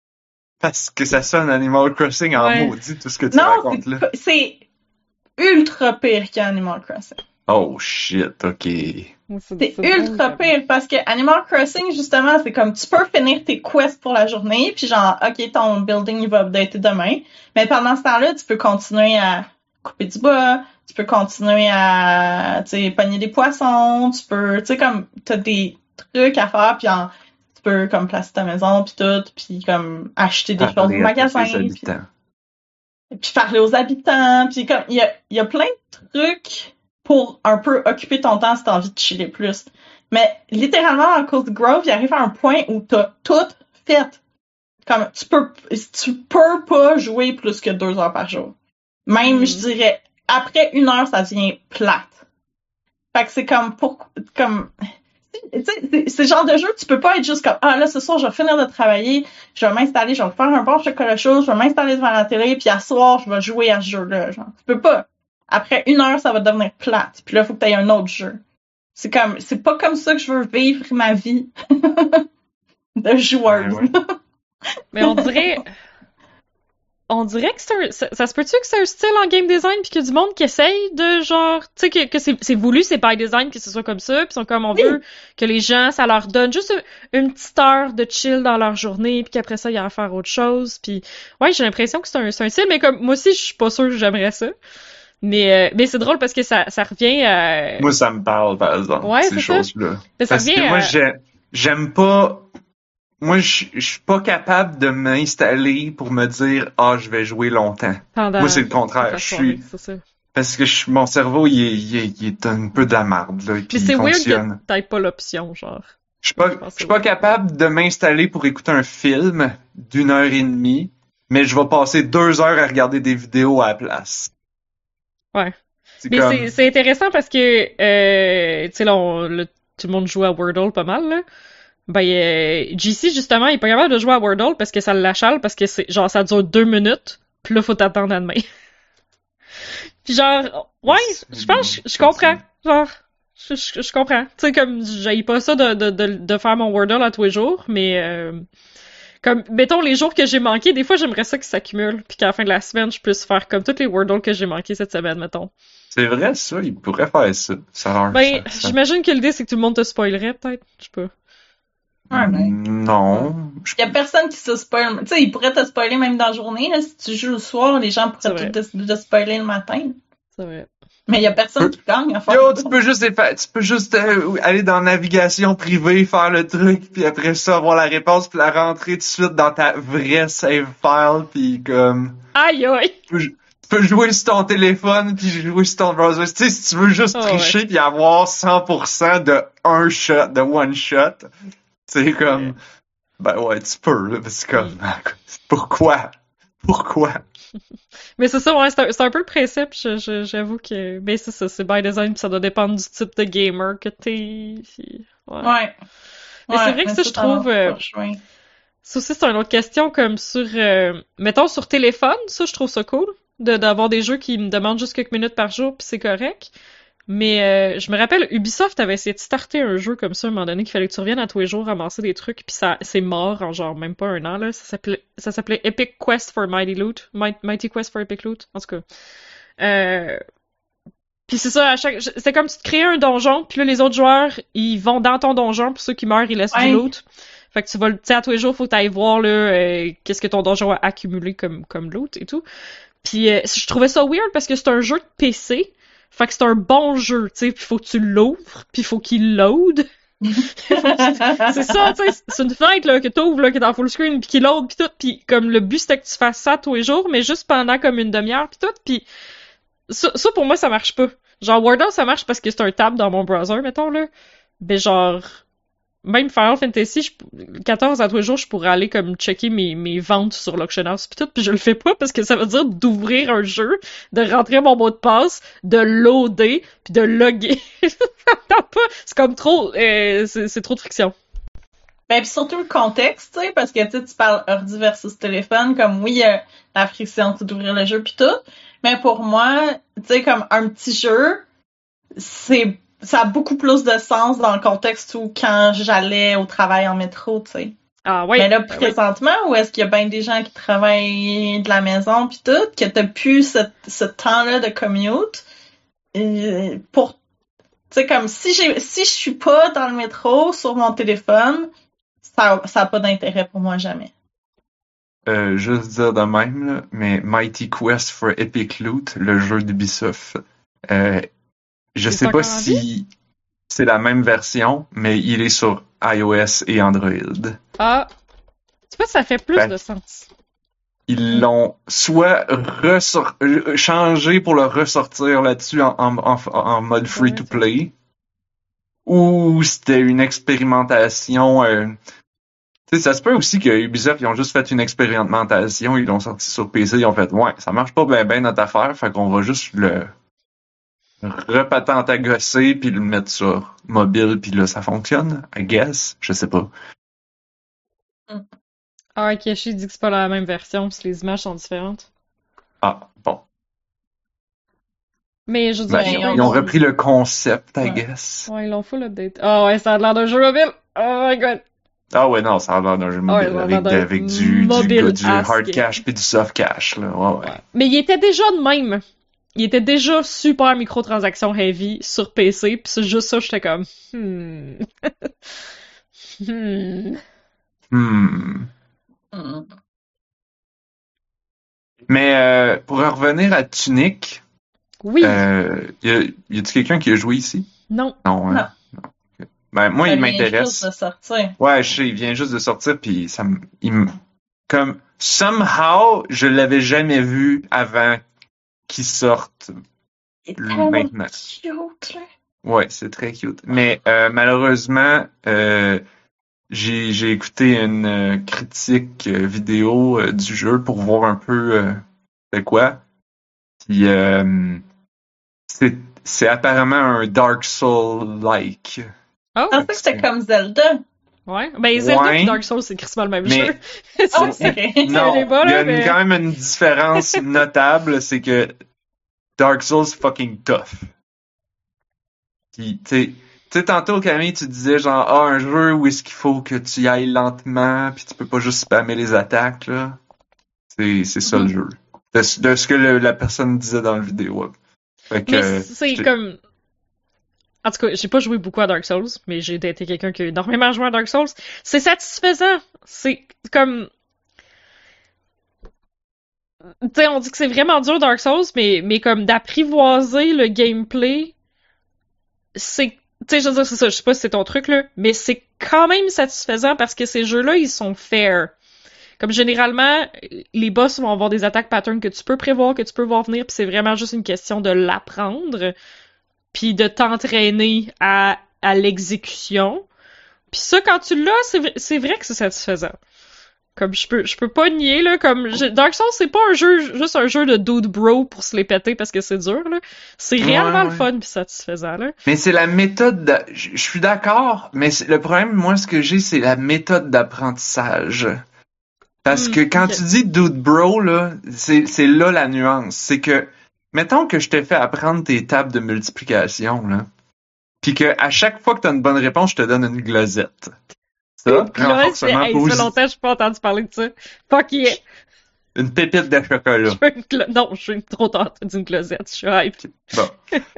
Parce que ça sonne Animal Crossing en maudit, tout ce que tu racontes là. C'est ultra pire qu'Animal Crossing. Oh shit, ok. C'est ultra pire parce que Animal Crossing, justement, c'est comme tu peux finir tes quests pour la journée, puis genre, ok, ton building il va updater demain, mais pendant ce temps-là, tu peux continuer à couper du bois, tu peux continuer à, tu sais, pogner des poissons, tu peux, tu sais, comme, t'as des trucs à faire, puis tu peux comme placer ta maison puis tout, puis comme acheter des choses au magasin, puis parler aux habitants, puis comme il y a plein de trucs pour un peu occuper ton temps si t'as envie de chiller plus. Mais littéralement en Cozy Grove, il arrive à un point où t'as tout fait. Comme tu peux pas jouer plus que 2 heures par jour. Même je dirais après 1 heure ça devient plate. Fait que c'est comme tu sais, c'est le genre de jeu que tu peux pas être juste comme là ce soir je vais finir de travailler, je vais m'installer, je vais faire un bon chocolat chaud, je vais m'installer devant la télé, puis à soir je vais jouer à ce jeu-là. Genre, tu peux pas. Après 1 heure ça va devenir plate, puis là faut que tu aies un autre jeu. c'est pas comme ça que je veux vivre ma vie de joueuse. Ouais. Mais on dirait que ça se peut-tu que c'est un style en game design puis qu'il y a du monde qui essaye de genre, tu sais, que c'est voulu, c'est by design que ce soit comme ça, puis ils sont comme on veut que les gens, ça leur donne juste une petite heure de chill dans leur journée puis qu'après ça, il y a à faire autre chose, puis ouais, j'ai l'impression que c'est un style, mais comme moi aussi, je suis pas sûre que j'aimerais ça. Mais c'est drôle parce que ça revient à... Moi, ça me parle, par exemple, Ouais, ces c'est ça. choses-là. Mais ça Parce revient que moi, à... j'aime pas... Moi, je suis pas capable de m'installer pour me dire, ah, je vais jouer longtemps. pendant Moi, c'est le toute contraire. la Je soirée, suis... c'est ça. Parce que mon cerveau, il est un peu de la marde, là, et puis Mais il c'est weird que fonctionne. t'aies pas l'option, genre. Je Je pense suis que c'est pas weird. capable de m'installer pour écouter un film d'1 heure et demie, mais je vais passer 2 heures à regarder des vidéos à la place. Ouais. C'est Mais comme... c'est intéressant parce que, tu sais, là, tout le monde joue à Wordle pas mal, là. Ben, JC, justement, il est pas capable de jouer à Wordle parce que ça l'achale, parce que c'est, genre, ça dure 2 minutes, puis là, faut t'attendre à demain. Puis genre, ouais, je pense, je comprends. Genre, je comprends. Tu sais, comme, j'haïs pas ça de faire mon Wordle à tous les jours, mais, comme, mettons, les jours que j'ai manqué, des fois, j'aimerais ça que ça s'accumule, puis qu'à la fin de la semaine, je puisse faire comme toutes les Wordle que j'ai manqué cette semaine, mettons. C'est vrai, ça, il pourrait faire ça. Ben, j'imagine que l'idée, c'est que tout le monde te spoilerait, peut-être. Je sais pas. Ouais, mais Non. y a personne qui se spoil. Tu sais, il pourrait te spoiler même dans la journée, là. Si tu joues le soir, les gens C'est pourraient vrai. tout décider de spoiler le matin. C'est vrai. Mais y a personne qui gagne, en fait. Yo, tu peux juste aller dans navigation privée, faire le truc, puis après ça, avoir la réponse, puis la rentrer tout de suite dans ta vraie save file, puis comme... Aïe, aïe! Tu peux jouer sur ton téléphone, puis jouer sur ton browser. Tu sais, si tu veux juste Oh, tricher, puis avoir 100% de un shot, de one shot, c'est comme... Ouais. Ben ouais, tu peux, là, parce que comme... Pourquoi? Pourquoi? Mais c'est ça, ouais, c'est un peu le principe, j'avoue que... Mais c'est ça, c'est by design, pis ça doit dépendre du type de gamer que t'es. Ouais. Ouais. Mais c'est vrai que ça, je trouve... Ça aussi, c'est une autre question, comme sur... mettons, sur téléphone, ça, je trouve ça cool, d'avoir des jeux qui me demandent juste quelques minutes par jour, puis c'est correct. Mais je me rappelle, Ubisoft avait essayé de starter un jeu comme ça à un moment donné qu'il fallait que tu reviennes à tous les jours ramasser des trucs, puis ça c'est mort en genre même pas un an, là. Ça s'appelait Epic Quest for Mighty Loot. Mighty Quest for Epic Loot, en tout cas. Puis c'est ça, c'est comme tu te crées un donjon, puis là, les autres joueurs, ils vont dans ton donjon, puis ceux qui meurent, ils laissent du loot. Fait que tu vas, tu sais, à tous les jours, faut que t'ailles voir, là, qu'est-ce que ton donjon a accumulé comme loot et tout. Puis je trouvais ça weird parce que c'est un jeu de PC. Fait que c'est un bon jeu, tu sais, puis faut que tu l'ouvres, puis faut qu'il load. C'est ça, tu sais, c'est une fenêtre là que t'ouvres là qui est en full screen puis qui load puis tout, puis comme le but c'était que tu fasses ça tous les jours, mais juste pendant comme une demi-heure puis tout, puis ça pour moi ça marche pas. Genre Wordle ça marche parce que c'est un tab dans mon browser mettons là, mais genre même Final Fantasy 14 à tous les jours, je pourrais aller comme checker mes ventes sur l'auctionnaire pis tout, puis je le fais pas parce que ça veut dire d'ouvrir un jeu, de rentrer mon mot de passe, de loader, puis de loguer. C'est comme trop, c'est trop de friction. Ben, pis surtout le contexte, tu sais, parce que tu parles ordi versus téléphone, comme oui, la friction, c'est d'ouvrir le jeu pis tout, mais pour moi, tu sais, comme un petit jeu, ça a beaucoup plus de sens dans le contexte où quand j'allais au travail en métro, tu sais. Ah ouais. Mais là, présentement, où est-ce qu'il y a bien des gens qui travaillent de la maison pis tout, que t'as plus ce temps-là de commute, pour, tu sais, comme si je suis pas dans le métro sur mon téléphone, ça a pas d'intérêt pour moi jamais. Juste dire de même, là, mais Mighty Quest for Epic Loot, le jeu d'Ubisoft, je sais pas si c'est la même version, mais il est sur iOS et Android. Ah, tu vois, ça fait plus de sens. Ils l'ont soit changé pour le ressortir là-dessus en mode free-to-play, ou c'était une expérimentation. Tu sais, ça se peut aussi que Ubisoft, ils ont juste fait une expérimentation, ils l'ont sorti sur PC, ils ont fait « Ouais, ça marche pas ben notre affaire, fait qu'on va juste le repatenter à gosser puis le mettre sur mobile puis là ça fonctionne, I guess, je sais pas. » Ah, Keshi dit que c'est pas la même version parce que les images sont différentes. Ah, bon. Mais je veux Ben, dire, ils ont repris le concept, I Ouais. guess. Ouais, ils l'ont full update. Ah ouais, ça a l'air d'un jeu mobile. Oh my god. Ah ouais, non, ça a l'air d'un jeu Ah ouais, mobile ça a l'air d'un avec du mobile-esque. hard cash puis du soft cash, là. Ouais, ouais. Ouais. Mais il était déjà de même. Il était déjà super microtransactions heavy sur PC, pis c'est juste ça, j'étais comme, Hmm. Hmm. Mm. Mais pour en revenir à Tunic, Oui, y a-tu quelqu'un qui a joué ici? non. Non, hein? Non. Ok. Ben, moi, Ça il vient juste m'intéresse. de sortir. Ouais, je sais, il vient juste de sortir, puis comme, somehow, je l'avais jamais vu avant qu'il sorte Il est tellement maintenant. cute, là. Ouais, c'est très cute. Mais malheureusement, j'ai écouté une critique vidéo du jeu pour voir un peu c'est quoi. Puis c'est apparemment un Dark Soul-like. Oh, Je pensais que c'était comme Zelda. ouais. Ben, Zelda Ouais. et Dark Souls, c'est crissement le même Mais- jeu. Ah, C'est- ok. Non, j'ai pas, il y là, a mais- quand même une différence notable, c'est que Dark Souls fucking tough. Puis, tu sais, tantôt, Camille, tu disais genre, un jeu où est-ce qu'il faut que tu y ailles lentement, puis tu peux pas juste spammer les attaques, là. C'est ça le jeu. De ce que la personne disait dans le vidéo. Fait que, Mais c'est j'étais- comme... En tout cas, j'ai pas joué beaucoup à Dark Souls, mais j'ai été quelqu'un qui a énormément joué à Dark Souls. C'est satisfaisant. C'est comme... Tu sais, on dit que c'est vraiment dur Dark Souls, mais comme d'apprivoiser le gameplay, c'est... Tu sais, je veux dire, c'est ça, je sais pas si c'est ton truc, là, mais c'est quand même satisfaisant parce que ces jeux-là, ils sont fair. Comme généralement, les boss vont avoir des attaques patterns que tu peux prévoir, que tu peux voir venir, puis c'est vraiment juste une question de l'apprendre, puis de t'entraîner à l'exécution. Puis ça, quand tu l'as, c'est vrai que c'est satisfaisant. Comme je peux pas nier là, Dark Souls, c'est pas un jeu juste un jeu de dude bro pour se les péter parce que c'est dur là. C'est réellement le ouais. fun puis satisfaisant là. Mais c'est la méthode, je suis d'accord, mais le problème, moi, ce que j'ai, c'est la méthode d'apprentissage. Parce que quand ok. tu dis dude bro, là, c'est là la nuance. C'est que, mettons que je te fais apprendre tes tables de multiplication, là, puis que à chaque fois que t'as une bonne réponse, je te donne une glosette. Ça, renforcement Hey, ça fait positif. longtemps que je n'ai pas entendu parler de ça. Fuck yeah! Une pépite de chocolat. Non, je suis trop tard d'une closette, je suis hype. Bon.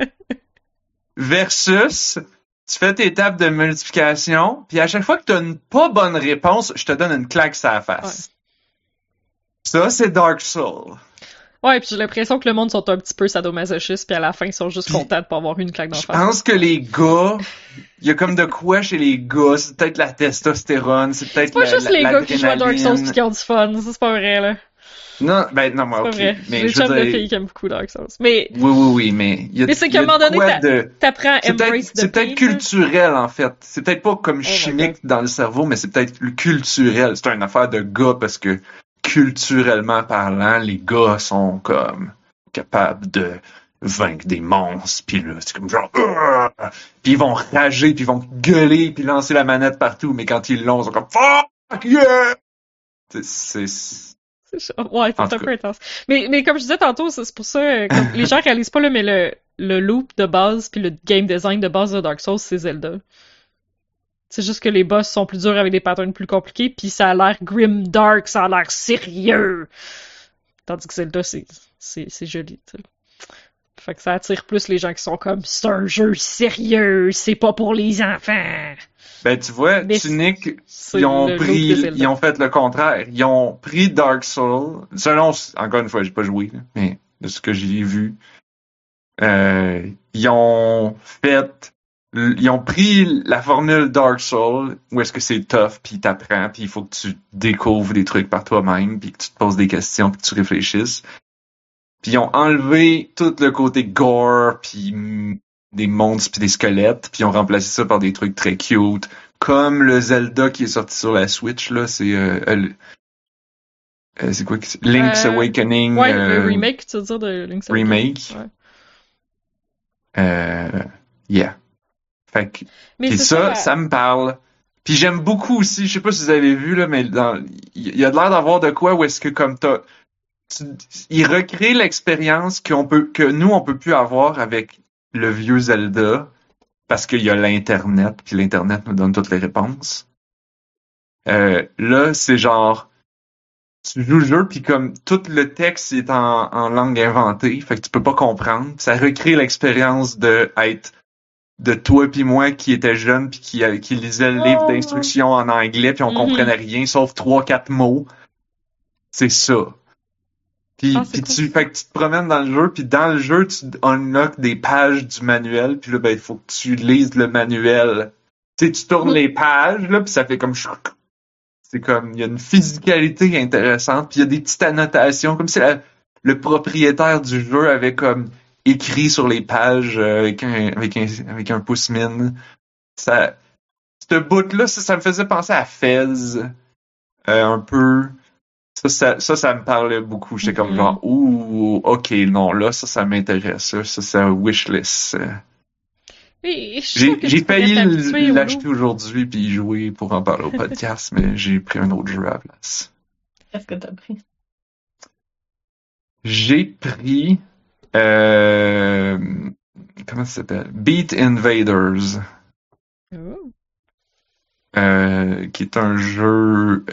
Versus, tu fais tes tables de multiplication, puis à chaque fois que tu as une pas bonne réponse, je te donne une claque sur la face. Ça, c'est Dark Soul. Ouais, puis j'ai l'impression que le monde sont un petit peu sadomasochistes, puis à la fin, ils sont juste contents de pas avoir eu une claque d'en Je face. pense que les gars, il y a comme de quoi chez les gars, c'est peut-être la testostérone, c'est peut-être C'est pas juste les gars qui jouent à Dark Souls l'adrénaline. pis qui ont du fun, ça c'est pas vrai, là. Non, moi, C'est pas ok. vrai. Mais J'ai des je veux chums de dire, filles qui aiment beaucoup Dark Souls. Mais oui, mais il y a, Mais c'est il y a qu'à un moment de donné, quoi de... t'apprends à C'est peut-être, embrace the c'est peut-être pain, culturel, en fait. C'est peut-être pas comme my chimique dans le cerveau, mais c'est peut-être culturel. C'est une affaire de gars parce que culturellement parlant, les gars sont comme capables de vaincre des monstres, puis là, c'est comme genre puis ils vont rager, puis ils vont gueuler, puis lancer la manette partout, mais quand ils l'ont, ils sont comme fuck yeah! C'est Ouais, En c'est tout un peu intense. Mais comme je disais tantôt, c'est pour ça, comme, les gens réalisent pas, là, mais le loop de base puis le game design de base de Dark Souls, c'est Zelda. C'est juste que les boss sont plus durs avec des patterns plus compliqués, puis ça a l'air grim dark, ça a l'air sérieux. Tandis que Zelda, c'est joli, tu sais. Fait que ça attire plus les gens qui sont comme, c'est un jeu sérieux, c'est pas pour les enfants. Ben, tu vois, Mais Tunic, c'est ils ont le look de Zelda. ils ont fait le contraire. Ils ont pris Dark Souls. Selon, encore une fois, j'ai pas joué, là, mais de ce que j'ai vu, ils ont pris la formule Dark Souls, où est-ce que c'est tough, puis t'apprends, puis il faut que tu découvres des trucs par toi-même, puis que tu te poses des questions, puis que tu réfléchisses. Puis ils ont enlevé tout le côté gore, puis des monstres, puis des squelettes, puis ils ont remplacé ça par des trucs très cute, comme le Zelda qui est sorti sur la Switch, là, c'est c'est quoi Link's Awakening. Ouais, le remake, tu veux dire, de Link's Awakening. Remake. Ouais. Yeah. Fait que, Mais puis c'est ça me parle. Puis j'aime beaucoup aussi, je sais pas si vous avez vu, là, mais il y a de l'air d'avoir de quoi où est-ce que comme il recrée l'expérience que nous, on peut plus avoir avec le vieux Zelda, parce qu'il y a l'Internet, puis l'Internet nous donne toutes les réponses. Là, c'est genre, tu joues le jeu, puis comme tout le texte est en langue inventée, fait que tu peux pas comprendre. Ça recrée l'expérience de toi puis moi qui était jeune puis qui lisait le livre d'instructions en anglais puis on comprenait rien sauf 3-4 mots. C'est ça. Puis c'est cool. fait que tu te promènes dans le jeu puis dans le jeu tu unlock des pages du manuel puis là ben il faut que tu lises le manuel. Tu sais tu tournes les pages là puis ça fait comme c'est comme il y a une physicalité intéressante puis il y a des petites annotations comme si le propriétaire du jeu avait comme écrit sur les pages avec un pouce-mine. Ça, ce bout-là, ça me faisait penser à Fez un peu. Ça me parlait beaucoup. J'étais comme genre, ouh, ok, non, là, ça m'intéresse. Ça wishlist. Oui, J'ai failli l'acheter aujourd'hui puis y jouer pour en parler au podcast, mais j'ai pris un autre jeu à la place. Qu'est-ce que t'as pris? J'ai pris comment ça s'appelle? Beat Invaders. Oh. Qui est un jeu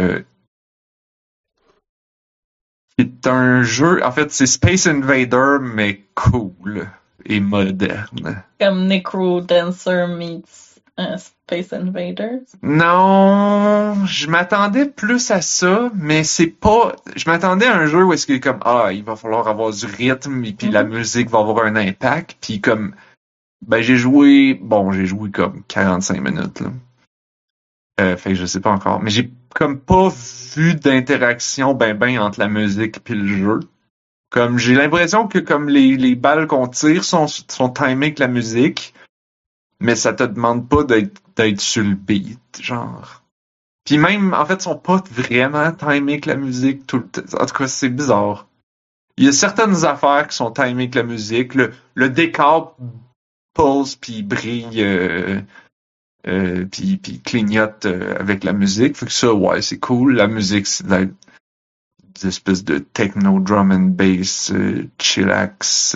en fait c'est Space Invader mais cool et moderne. Comme Necrodancer meets Space Invaders? Non, je m'attendais plus à ça, mais c'est pas. Je m'attendais à un jeu où est-ce qu'il est comme il va falloir avoir du rythme et puis la musique va avoir un impact, puis comme j'ai joué comme 45 minutes là. Fait que je sais pas encore, mais j'ai comme pas vu d'interaction ben entre la musique puis le jeu. Comme j'ai l'impression que comme les balles qu'on tire sont timées avec la musique. Mais ça te demande pas d'être sur le beat, genre. Puis même, en fait, ils sont pas vraiment timés avec la musique tout le temps. En tout cas, c'est bizarre. Il y a certaines affaires qui sont timées avec la musique. Le décor pulse puis brille puis clignote avec la musique. Fait que ça, ouais, c'est cool. La musique, c'est des espèces de techno drum and bass chillax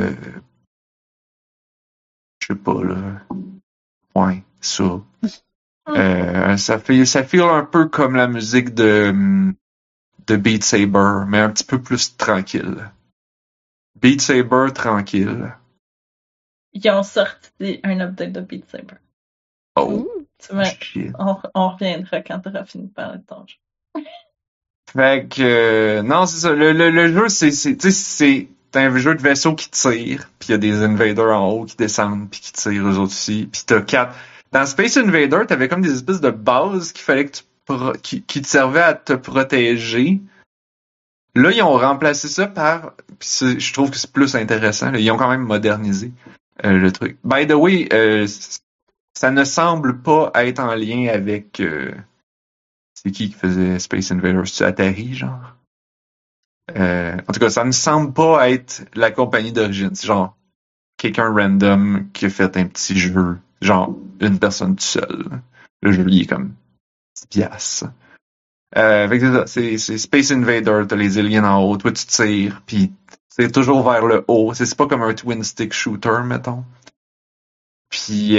je sais pas, là. Ouais, ça. Ça feel un peu comme la musique de Beat Saber, mais un petit peu plus tranquille. Beat Saber, tranquille. Ils ont sorti un update de Beat Saber. Oh. On reviendra quand tu auras fini de parler de ton jeu. Fait que, non, c'est ça. Le jeu, c'est un jeu de vaisseau qui tire, puis il y a des invaders en haut qui descendent, puis qui tirent eux autres aussi. Puis t'as 4. Dans Space Invader, t'avais comme des espèces de bases qu'il fallait que qui te servaient à te protéger. Là, ils ont remplacé ça par. Puis je trouve que c'est plus intéressant. Là. Ils ont quand même modernisé le truc. By the way, ça ne semble pas être en lien avec. C'est qui faisait Space Invaders? C'est Atari, genre? En tout cas, ça ne semble pas être la compagnie d'origine. C'est genre quelqu'un random qui a fait un petit jeu. Genre une personne tout seul. Le jeu, il est comme 10 piastres. Fait que c'est ça. C'est Space Invader. T'as les aliens en haut. Toi, tu tires. Puis c'est toujours vers le haut. C'est pas comme un twin stick shooter, mettons. Puis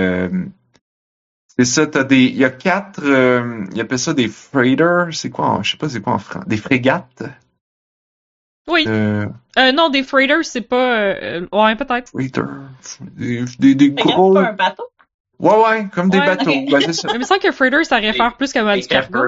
c'est ça, il y a 4, ils appellent ça des freighters, c'est quoi, je sais pas c'est quoi en français, des frégates? Oui. Non, des freighters, c'est pas, ouais, peut-être. Freighters. Des gros. C'est pas un bateau? Ouais, comme des bateaux. Okay. Ben, c'est ça. Mais il me semble que freighter, ça réfère plus à du cargo.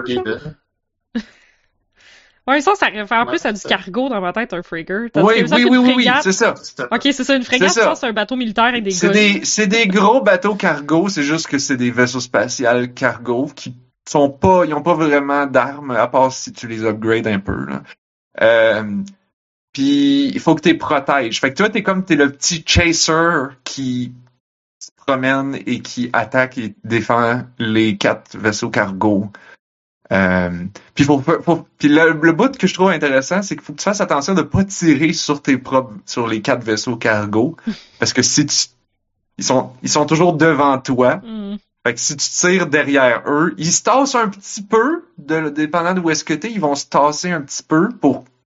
Ouais, ça réfère plus à du cargo dans ma tête, un freighter. Oui, c'est ça. Ok, c'est ça, une frégate, je pense, c'est un bateau militaire avec des guns. C'est des gros bateaux cargo, c'est juste que c'est des vaisseaux spatials cargo qui ils ont pas vraiment d'armes, à part si tu les upgrades un peu, là. Puis il faut que tu les protèges. Fait que toi, t'es le petit chaser qui se promène et qui attaque et défend les 4 vaisseaux cargo. Puis puis le bout que je trouve intéressant, c'est qu'il faut que tu fasses attention de pas tirer sur sur les 4 vaisseaux cargo, parce que ils sont toujours devant toi. Fait que si tu tires derrière eux, ils se tassent un petit peu, dépendant de où est-ce que t'es, ils vont se tasser un petit peu pour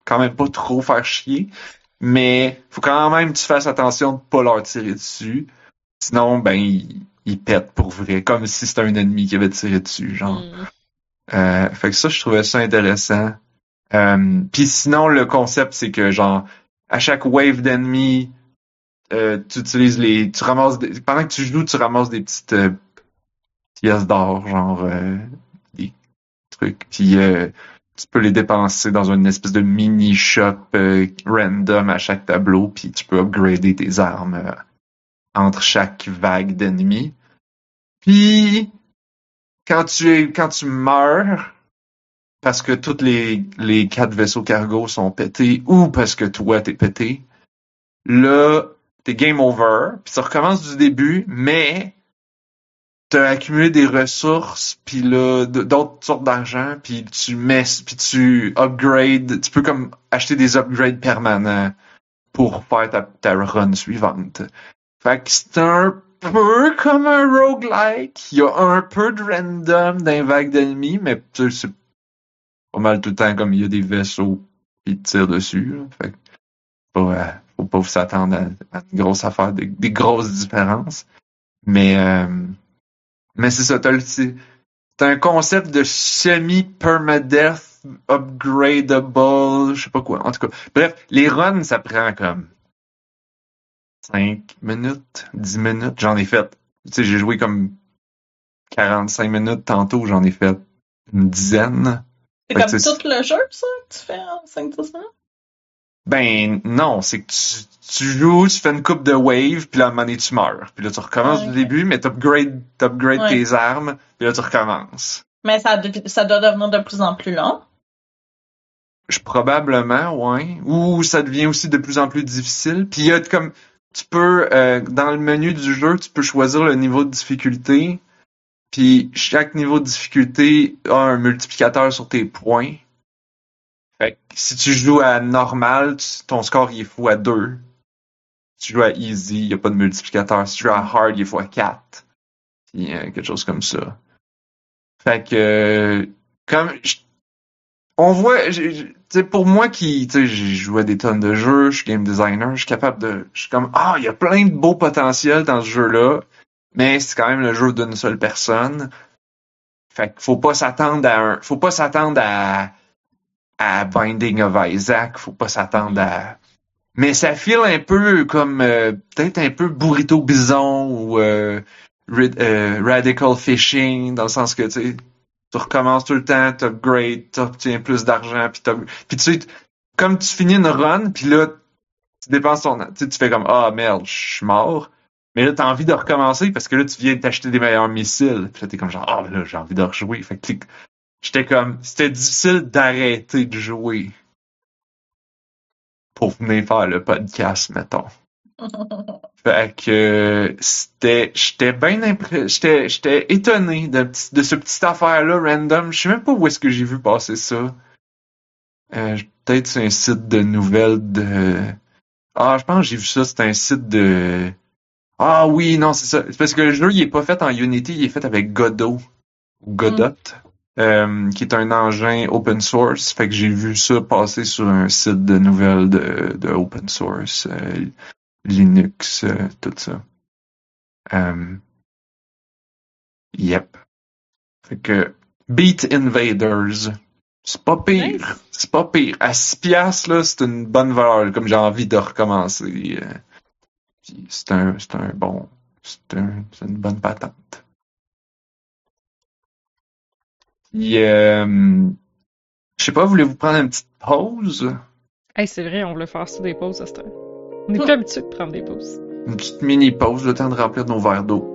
quand même pas trop faire chier. Mais faut quand même que tu fasses attention de pas leur tirer dessus. Sinon, ben, ils pètent pour vrai. Comme si c'était un ennemi qui avait tiré dessus, genre. Fait que ça, je trouvais ça intéressant. Puis sinon, le concept, c'est que, genre, à chaque wave d'ennemis, tu utilises tu ramasses pendant que tu joues, tu ramasses des petites pièces d'or, genre, des trucs. Puis tu peux les dépenser dans une espèce de mini shop random à chaque tableau, puis tu peux upgrader tes armes entre chaque vague d'ennemis. Puis quand tu meurs parce que tous les 4 vaisseaux cargo sont pétés ou parce que toi t'es pété, là t'es game over, puis ça recommence du début, mais t'as accumulé des ressources, puis là, d'autres sortes d'argent, puis tu upgrades, tu peux comme acheter des upgrades permanents pour faire ta run suivante. Fait que c'est un peu comme un roguelike. Il y a un peu de random dans les vagues d'ennemis, mais c'est pas mal tout le temps comme il y a des vaisseaux qui te tirent dessus. Là. Fait que faut pas vous s'attendre à une grosse affaire, des grosses différences. Mais c'est ça, c'est un concept de semi-permadeath, upgradable, je sais pas quoi. En tout cas, bref, les runs, ça prend comme 5 minutes, 10 minutes. J'en ai fait, tu sais, j'ai joué comme 45 minutes tantôt, j'en ai fait une dizaine. C'est comme tout le jeu, ça, que tu fais en 5-10 minutes? Ben non, c'est que tu joues, tu fais une coupe de wave, puis là, à un moment donné, tu meurs. Puis là, tu recommences du début, mais t'upgrades tes armes, puis là, tu recommences. Mais ça doit devenir de plus en plus long. Probablement, ouais. Ou ça devient aussi de plus en plus difficile. Puis il y a comme, tu peux, dans le menu du jeu, tu peux choisir le niveau de difficulté. Puis chaque niveau de difficulté a un multiplicateur sur tes points. Fait que si tu joues à normal, ton score il est fou à 2. Si tu joues à easy, il n'y a pas de multiplicateur. Si tu joues à hard, il est fou à 4. Puis quelque chose comme ça. Fait que comme on voit, tu sais, pour moi qui, tu sais, j'ai joué à des tonnes de jeux, je suis game designer, je suis comme il y a plein de beaux potentiels dans ce jeu-là, mais c'est quand même le jeu d'une seule personne. Fait que faut pas s'attendre à Binding of Isaac, faut pas s'attendre à... Mais ça file un peu comme, peut-être un peu Burrito Bison ou Radical Fishing, dans le sens que, tu sais, tu recommences tout le temps, t'upgrades, t'obtiens plus d'argent, puis tu sais, comme tu finis une run, puis là, tu dépenses tu fais comme, merde, je suis mort. Mais là, t'as envie de recommencer parce que là, tu viens t'acheter des meilleurs missiles. Puis là, t'es comme genre, là, j'ai envie de rejouer. Fait que c'était difficile d'arrêter de jouer pour venir faire le podcast, mettons. Fait que j'étais bien j'étais étonné de ce petite affaire-là random. Je sais même pas où est-ce que j'ai vu passer ça. Peut-être c'est un site de nouvelles de... je pense que j'ai vu ça, c'est un site de... Ah oui, non, c'est ça. C'est parce que le jeu, il est pas fait en Unity, il est fait avec Godot. Ou Godot. Qui est un engin open source. Fait que j'ai vu ça passer sur un site de nouvelles de open source, Linux, tout ça. Yep. Fait que Beat Invaders, c'est pas pire. Nice. C'est pas pire. À 6$, là, c'est une bonne valeur. Comme j'ai envie de recommencer. Puis c'est une bonne patente. Je sais pas, voulez-vous prendre une petite pause? Hey, c'est vrai, on voulait faire ça des pauses à ce temps. On est plus habitué de prendre des pauses. Une petite mini-pause, le temps de remplir nos verres d'eau.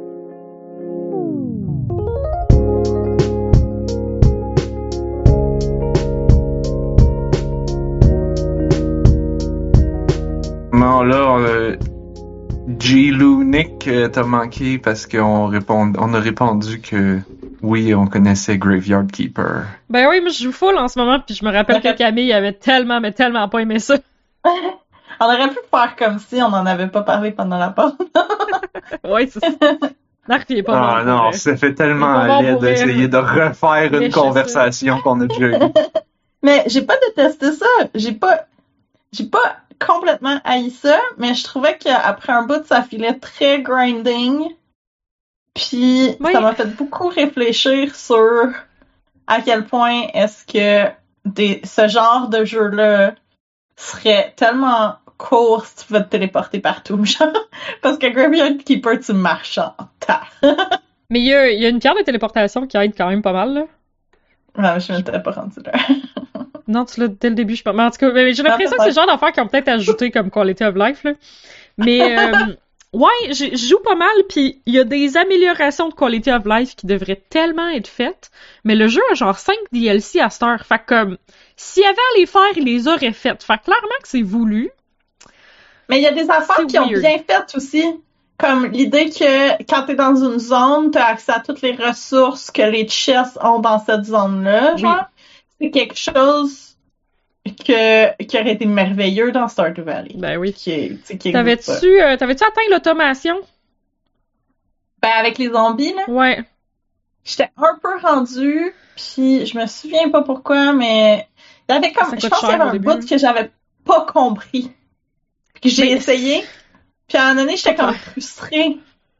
Non, là, G-Lou Nick t'a manqué parce qu'on a répondu que oui, on connaissait Graveyard Keeper. Ben oui, mais je joue full en ce moment, puis je me rappelle que Camille avait tellement pas aimé ça. On aurait pu faire comme si on n'en avait pas parlé pendant la pause. Oui, c'est ça. Narf, il est pas bon. Non, ça fait tellement laid d'essayer de refaire une conversation qu'on a déjà eue. Mais j'ai pas détesté ça. J'ai pas complètement haï ça, mais je trouvais qu'après un bout, ça filait très grinding. Puis Oui. ça m'a fait beaucoup réfléchir sur à quel point est-ce que ce genre de jeu-là serait tellement court si tu pouvais te téléporter partout, genre. Parce que Graveyard Keeper, tu marches en tas. Mais il y a une pierre de téléportation qui aide quand même pas mal, là. Non, je m'étais pas rendue là. Non, tu l'as dès le début, je pense. Mais en tout cas, j'ai l'impression que c'est le genre d'affaires qui ont peut-être ajouté comme quality of life, là. Mais, ouais, je joue pas mal, puis il y a des améliorations de quality of life qui devraient tellement être faites, mais le jeu a genre 5 DLC à cette heure. Fait que, comme, s'il y avait à les faire, il les aurait faites. Fait que clairement que c'est voulu. Mais il y a des affaires qui ont bien fait aussi. Comme l'idée que quand t'es dans une zone, t'as accès à toutes les ressources que les chests ont dans cette zone-là, genre. C'est quelque chose qui aurait été merveilleux dans Stardew Valley. Ben oui. T'avais-tu atteint l'automation? Ben, avec les zombies, là. Ouais. J'étais un peu rendue, puis je me souviens pas pourquoi, mais il y avait comme, je pense qu'il y avait un bout que j'avais pas compris. Puis que j'ai essayé, puis à un moment donné, j'étais comme frustrée.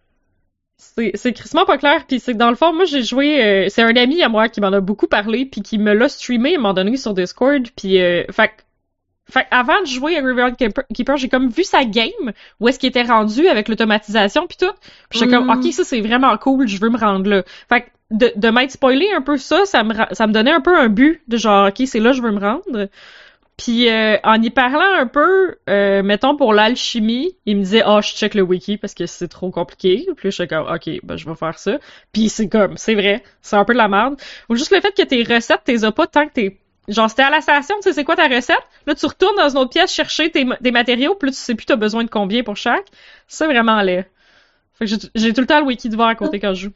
C'est crissement pas clair, puis c'est que dans le fond, moi j'ai joué, c'est un ami à moi qui m'en a beaucoup parlé, puis qui me l'a streamé à un moment donné sur Discord, puis fait avant de jouer à Graveyard Keeper, j'ai comme vu sa game, où est-ce qu'il était rendu avec l'automatisation puis tout, puis j'étais comme ok, ça c'est vraiment cool, je veux me rendre là. Fait que de m'être spoilé un peu ça me donnait un peu un but de genre ok, c'est là je veux me rendre. Puis en y parlant un peu, mettons pour l'alchimie, il me disait je check le wiki parce que c'est trop compliqué. Puis je suis comme ok, ben je vais faire ça. Puis c'est vrai, c'est un peu de la merde. Ou juste le fait que tes recettes, t'es as pas tant que t'es genre c'était à la station, tu sais c'est quoi ta recette? Là tu retournes dans une autre pièce chercher des matériaux, puis là tu sais plus t'as besoin de combien pour chaque. C'est vraiment laid. Fait que j'ai tout le temps le wiki devant à côté quand je joue.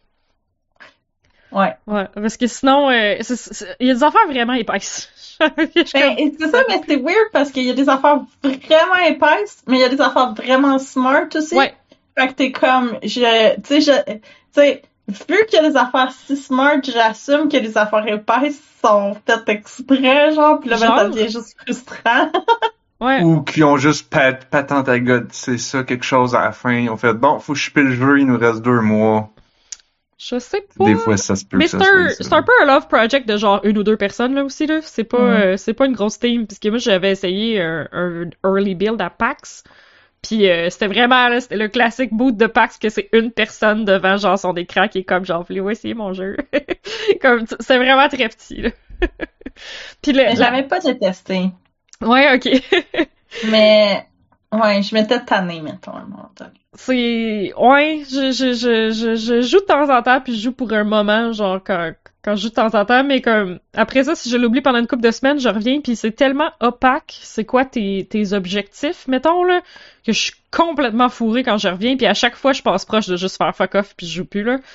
Ouais. Ouais, parce que sinon, il y a des affaires vraiment épaisses. C'est ça, mais c'est weird parce qu'il y a des affaires vraiment épaisses, mais il y a des affaires vraiment smart aussi. Ouais. Fait que t'es comme, tu sais, vu qu'il y a des affaires si smart, j'assume que les affaires épaisses sont faites exprès, genre, pis là, ben, ça devient juste frustrant. Ouais. Ou qui ont juste patente à god, c'est ça, quelque chose à la fin. Ils ont fait, bon, faut shipper le jeu, il nous reste 2 mois. Je sais pas. Des fois, ça se peut. Mais c'est un peu un love project de genre 1 ou 2 personnes, là, aussi, là. C'est pas, c'est pas une grosse team. Parce que moi, j'avais essayé un early build à PAX. Puis c'était vraiment, là, c'était le classique boot de PAX que c'est une personne devant, genre, son écran qui est comme, genre, voulez-vous essayer mon jeu? Comme, c'est vraiment très petit, là. Puis mais je l'avais pas détesté. Ouais, ok. Mais, ouais, je m'étais tannée, mettons, à un moment donné. Ouais, je joue de temps en temps, puis je joue pour un moment, genre, quand je joue de temps en temps, mais comme, après ça, si je l'oublie pendant une couple de semaines, je reviens, puis c'est tellement opaque, c'est quoi tes objectifs, mettons, là, que je suis complètement fourrée quand je reviens, puis à chaque fois, je passe proche de juste faire fuck off, puis je joue plus, là.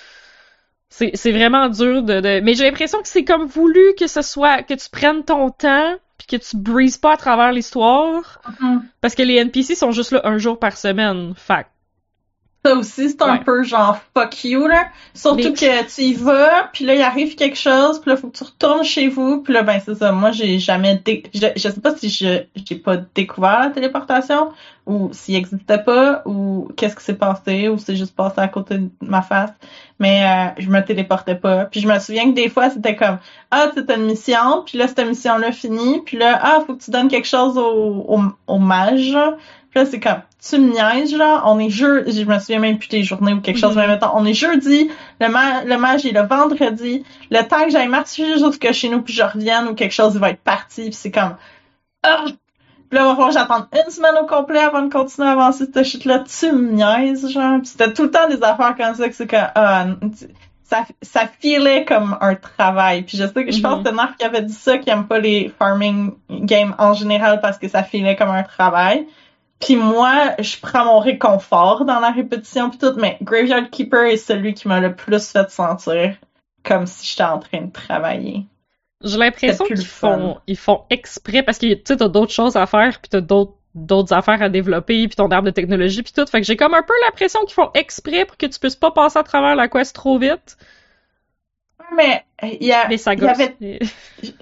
C'est vraiment dur mais j'ai l'impression que c'est comme voulu que ce soit, que tu prennes ton temps, puis que tu brises pas à travers l'histoire, parce que les NPC sont juste là un jour par semaine, fait. Ça aussi, c'est un peu genre fuck you, là. Surtout que tu y vas, puis là, il arrive quelque chose, puis là, faut que tu retournes chez vous, puis là, ben, c'est ça. Moi, j'ai jamais je sais pas si j'ai pas découvert la téléportation, ou s'il existait pas, ou qu'est-ce qui s'est passé, ou c'est juste passé à côté de ma face. Mais, je me téléportais pas. Puis je me souviens que des fois, c'était comme, c'était une mission, puis là, cette mission-là finit, puis là, faut que tu donnes quelque chose au mage, puis là, c'est comme, tu me niaises, genre, on est je me souviens même plus des journées ou quelque chose, mais mettons, on est jeudi, le mage est le vendredi, le temps que j'aille marcher jusqu'à chez nous puis je revienne ou quelque chose, il va être parti, puis c'est comme, puis là, il va falloir j'attendre une semaine au complet avant de continuer à avancer cette shit-là, tu me niaises, genre, pis c'était tout le temps des affaires comme ça que c'est comme, ça filait comme un travail. Puis je sais que je pense que c'est Narf qui avait dit ça, qui aime pas les farming games en général parce que ça filait comme un travail. Puis moi, je prends mon réconfort dans la répétition pis tout, mais Graveyard Keeper est celui qui m'a le plus fait sentir comme si j'étais en train de travailler. J'ai l'impression qu'ils font exprès parce que tu sais, t'as d'autres choses à faire puis t'as d'autres affaires à développer puis ton arbre de technologie puis tout. Fait que j'ai comme un peu l'impression qu'ils font exprès pour que tu puisses pas passer à travers la quest trop vite. Mais il y avait...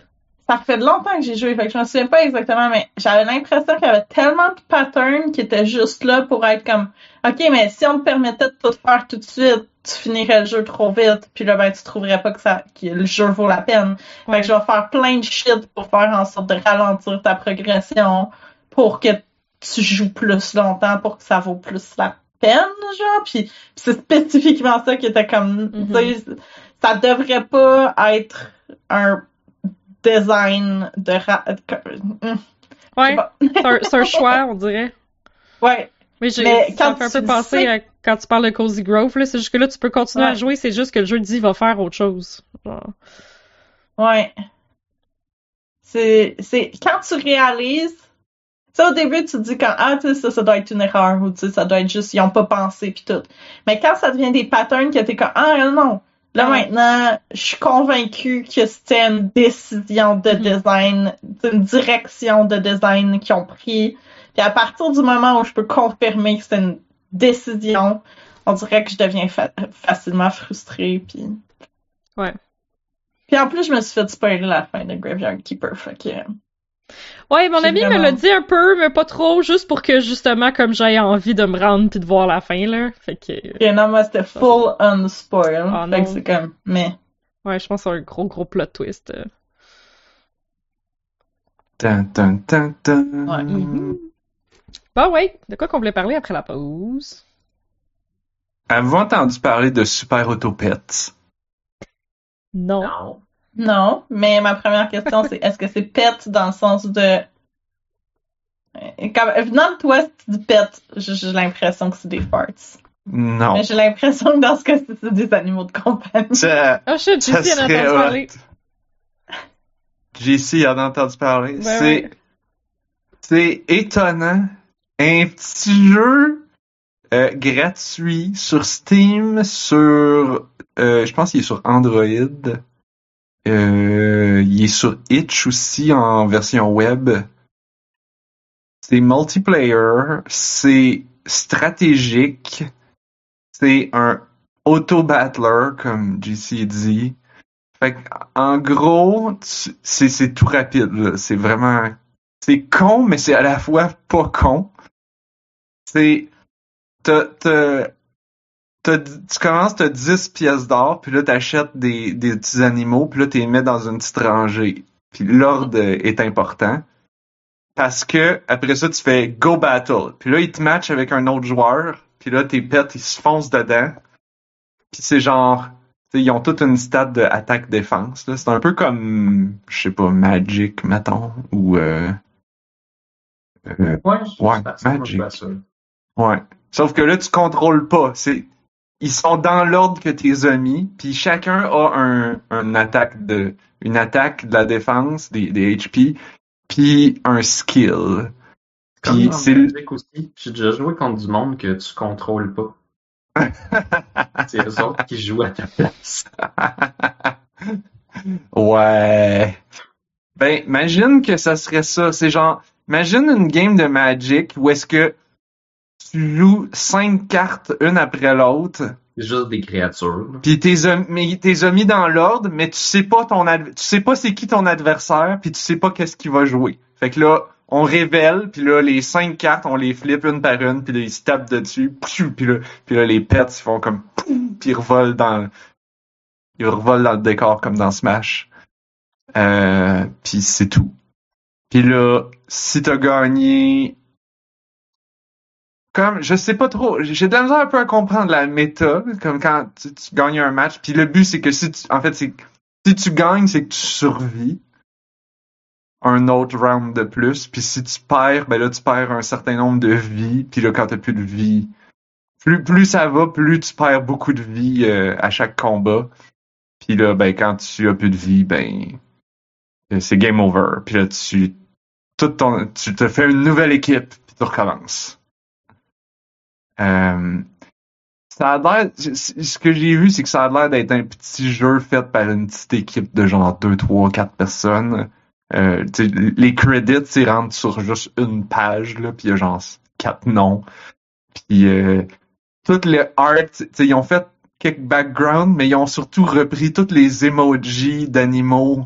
ça fait longtemps que j'ai joué, fait que je me souviens pas exactement, mais j'avais l'impression qu'il y avait tellement de patterns qui étaient juste là pour être comme, OK, mais si on te permettait de tout faire tout de suite, tu finirais le jeu trop vite, puis là, ben, tu trouverais pas que le jeu vaut la peine. Fait que je vais faire plein de shit pour faire en sorte de ralentir ta progression, pour que tu joues plus longtemps, pour que ça vaut plus la peine, genre, puis c'est spécifiquement ça qui était comme, tu sais, ça devrait pas être un design de Ouais, c'est un choix, on dirait. Ouais. Mais Mais ça me quand fait un peu tu penser sais- à quand tu parles de Cozy Grove, là, c'est juste que là, tu peux continuer à Ouais. jouer, c'est juste que le jeu dit va faire autre chose. Genre. Ouais. C'est quand tu réalises, tu sais, au début, tu te dis quand, ah, tu sais, ça doit être une erreur, ou tu sais, ça doit être juste, ils ont pas pensé pis tout. Mais quand ça devient des patterns que t'es comme, ah, non. Là, maintenant, je suis convaincue que c'était une décision de design, une direction de design qu'ils ont pris. Puis à partir du moment où je peux confirmer que c'est une décision, on dirait que je deviens facilement frustrée. Puis... Ouais. Puis en plus, je me suis fait spoiler la fin de Graveyard Keeper. Fait que... Ouais, mon J'ai ami me vraiment- l'a dit un peu, mais pas trop, juste pour que justement, comme j'aie envie de me rendre puis de voir la fin, là. Fait que. Et non, moi, c'était full unspoil. Ah, fait non. que c'est comme, mais... Ouais, je pense que c'est un gros plot twist. Tan, tan, tan, tan. Ouais. Bah ouais, de quoi qu'on voulait parler après la pause? Avez-vous entendu parler de Super Auto Pets? Non. Non. Non, mais ma première question, c'est est-ce que c'est pet dans le sens de... Comme, venant de toi, si tu dis pet, j'ai l'impression que c'est des farts. Non. Mais j'ai l'impression que dans ce cas-ci, c'est des animaux de compagnie. Ça, Oh shit, ça JC en a serait entendu parler. hot. JC en a entendu parler. Ben c'est, c'est étonnant. Un petit jeu gratuit sur Steam, je pense qu'il est sur Android. Il est sur Itch aussi en version web. C'est multiplayer, c'est stratégique, c'est un auto-battler, comme JC dit. Fait que, en gros, c'est tout rapide, là. C'est vraiment... C'est con, mais c'est à la fois pas con. C'est... Tu commences, t'as 10 pièces d'or, puis là, t'achètes des petits animaux, puis là, t'es mets dans une petite rangée. Puis l'ordre est important. Parce que, après ça, tu fais Go Battle. Puis là, ils te matchent avec un autre joueur, puis là, tes pets, ils se foncent dedans. Puis c'est genre... T'sais, ils ont toute une stat de attaque-défense. Là. C'est un peu comme, je sais pas, Magic, mettons, ou... Ouais, Ouais, Magic. Ouais. Sauf que là, tu contrôles pas. Ils sont dans l'ordre que tes amis, puis chacun a une attaque de la défense, des HP, puis un skill. Comme Puis dans c'est... Magic aussi. J'ai déjà joué contre du monde que tu contrôles pas. C'est eux autres qui jouent à ta place. Ouais. Ben, imagine que ça serait ça. C'est genre, imagine une game de Magic où est-ce que tu joues 5 cartes une après l'autre, C'est juste des créatures. Là. puis t'es mis dans l'ordre, mais tu sais pas tu sais pas c'est qui ton adversaire, puis tu sais pas qu'est-ce qu'il va jouer. Fait que là, on révèle, puis là, les 5 cartes, on les flippe une par une, puis là, ils se tapent dessus, puis là, les pets, ils font comme, puis ils revolent dans le décor comme dans Smash. Puis c'est tout. Puis là, si t'as gagné, comme, je sais pas trop, j'ai de la misère un peu à comprendre la méta, comme quand tu gagnes un match, puis le but, c'est que si tu gagnes, c'est que tu survis un autre round de plus, puis si tu perds, ben là, tu perds un certain nombre de vies, puis là, quand t'as plus de vie, plus ça va, plus tu perds beaucoup de vie à chaque combat. Puis là, ben, quand tu as plus de vie, ben, c'est game over. Puis là, tu te fais une nouvelle équipe, puis tu recommences. Ça a l'air, ce que j'ai vu, c'est que ça a l'air d'être un petit jeu fait par une petite équipe de genre 2, 3, 4 personnes. Les credits, ils rentrent sur juste une page, là, puis il y a genre 4 noms. Puis toutes les art, ils ont fait quelques backgrounds, mais ils ont surtout repris toutes les emojis d'animaux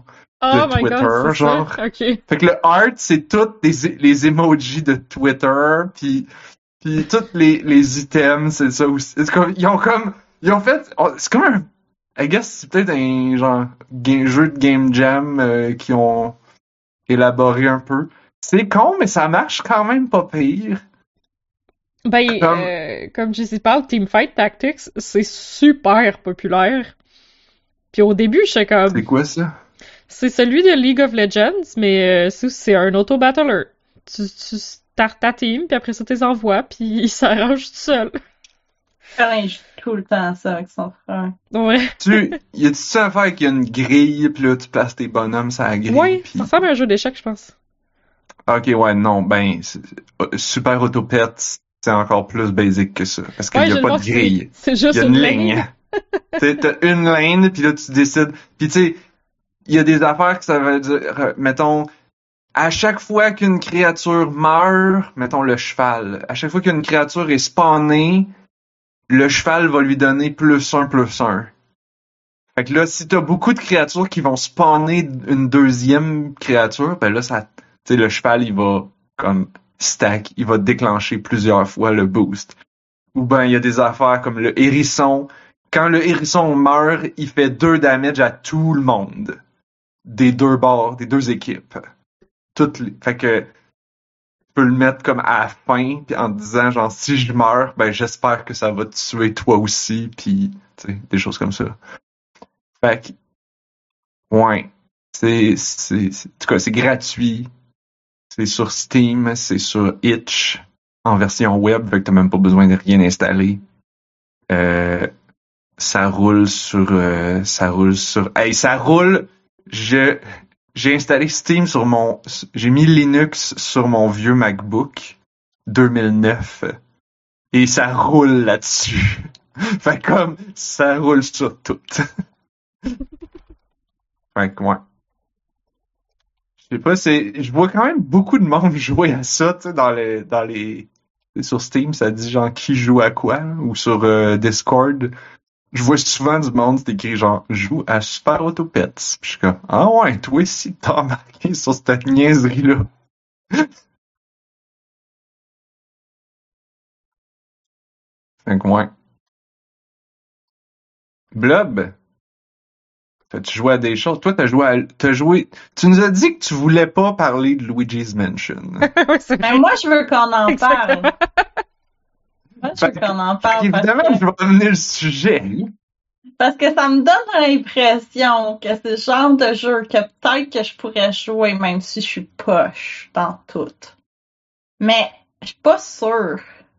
Oh my Twitter, god, c'est genre. ça? Ok. Fait que le art, c'est toutes les emojis de Twitter, puis tous les items, c'est ça aussi. Ils ont fait, c'est comme I guess c'est peut-être un genre jeu de game jam qu'ils ont élaboré un peu. C'est con, mais ça marche quand même pas pire. Ben, comme je parle, Teamfight Tactics, c'est super populaire. Puis au début, j'étais comme, C'est quoi ça? c'est celui de League of Legends, mais c'est un auto-battler. Tu startes ta team, puis après ça, tu les envoies, puis ils s'arrangent tout seuls. Colin joue tout le temps ça avec son frère. Ouais. Y a-tu ça à faire qu'il y a une grille, puis là, tu places tes bonhommes sur la grille, Ouais, puis... ça ressemble à un jeu d'échecs, je pense. Ok, ouais, non, Super Autopet, c'est encore plus basic que ça, parce qu'il Ouais, y je a le pas vois, de grille. c'est juste Il y a une une ligne. ligne. T'as une ligne, puis là, tu décides. Puis tu sais, il y a des affaires que ça veut dire, mettons, à chaque fois qu'une créature meurt, mettons le cheval, à chaque fois qu'une créature est spawnée, le cheval va lui donner +1/+1. Fait que là, si t'as beaucoup de créatures qui vont spawner une deuxième créature, ben là, tu sais, le cheval, il va comme stack, il va déclencher plusieurs fois le boost. Ou ben, il y a des affaires comme le hérisson. Quand le hérisson meurt, il fait 2 damage à tout le monde. Des deux bords, des deux équipes. Fait que tu peux le mettre comme à la fin, puis en te disant genre si je meurs, ben j'espère que ça va te tuer toi aussi, puis tu sais, des choses comme ça. Fait que ouais, en tout cas c'est gratuit, c'est sur Steam, c'est sur Itch en version web, fait que t'as même pas besoin de rien installer. Ça roule sur. Hey, ça roule. J'ai installé Steam sur j'ai mis Linux sur mon vieux MacBook 2009 et ça roule là-dessus. Fait comme ça roule sur tout. Fait que ouais. Je sais pas, je vois quand même beaucoup de monde jouer à ça, tu sais, dans les sur Steam, ça dit genre qui joue à quoi, ou sur Discord. Je vois souvent du monde, c'est écrit genre joue à Super Autopets. Puis je suis comme ah ouais, toi aussi t'as embarqué sur cette niaiserie-là. Fait que ouais. Blob, t'as-tu joué à des choses? Toi, t'as joué. Tu nous as dit que tu voulais pas parler de Luigi's Mansion. Ouais, c'est Mais vrai. moi, je veux qu'on en parle. Exactement. Moi, je veux qu'on en parle Évidemment, parce je vais amener le sujet. que ça me donne l'impression que c'est le genre de jeu que peut-être que je pourrais jouer même si je suis poche dans tout. Mais je suis pas sûre.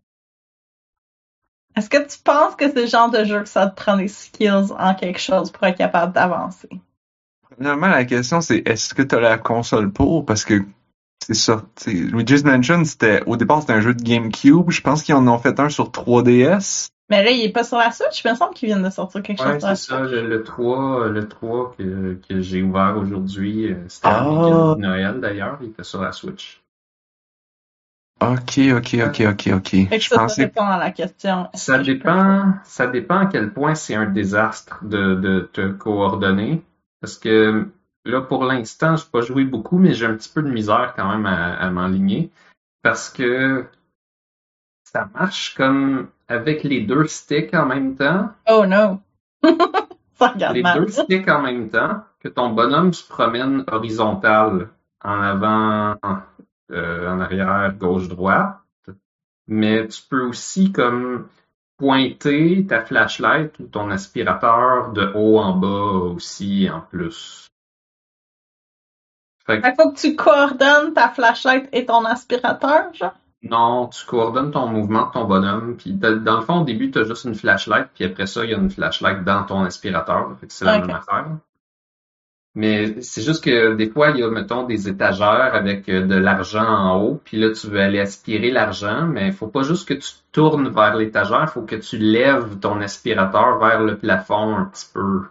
Est-ce que tu penses que c'est le genre de jeu que ça te prend des skills en quelque chose pour être capable d'avancer? Premièrement, la question c'est est-ce que t'as la console pour? Parce que c'est ça. Luigi's Mansion, au départ, c'était un jeu de GameCube. Je pense qu'ils en ont fait un sur 3DS. Mais là, il est pas sur la Switch. Il me semble qu'ils viennent de sortir quelque chose Ouais, sur la c'est ça, Switch. le 3 que j'ai ouvert aujourd'hui, c'était un Ah. week-end de Noël d'ailleurs, il était sur la Switch. Ok. Fait que Je ça pensais répond à la question. Est-ce Ça que je peux dépend à quel point c'est un désastre de te coordonner. Parce que là, pour l'instant, j'ai pas joué beaucoup, mais j'ai un petit peu de misère quand même à m'enligner. Parce que ça marche comme avec les deux sticks en même temps. Oh non! Ça regarde Les mal. deux sticks en même temps, que ton bonhomme se promène horizontal, en avant, en arrière, gauche-droite. Mais tu peux aussi comme pointer ta flashlight ou ton aspirateur de haut en bas aussi en plus. Fait que Il faut que tu coordonnes ta flashlight et ton aspirateur, genre? non, tu coordonnes ton mouvement de ton bonhomme, puis dans le fond, au début, tu as juste une flashlight, puis après ça, il y a une flashlight dans ton aspirateur. Fait que c'est la Ok. même affaire. Mais c'est juste que des fois, il y a, mettons, des étagères avec de l'argent en haut, puis là, tu veux aller aspirer l'argent, mais il faut pas juste que tu tournes vers l'étagère, il faut que tu lèves ton aspirateur vers le plafond un petit peu.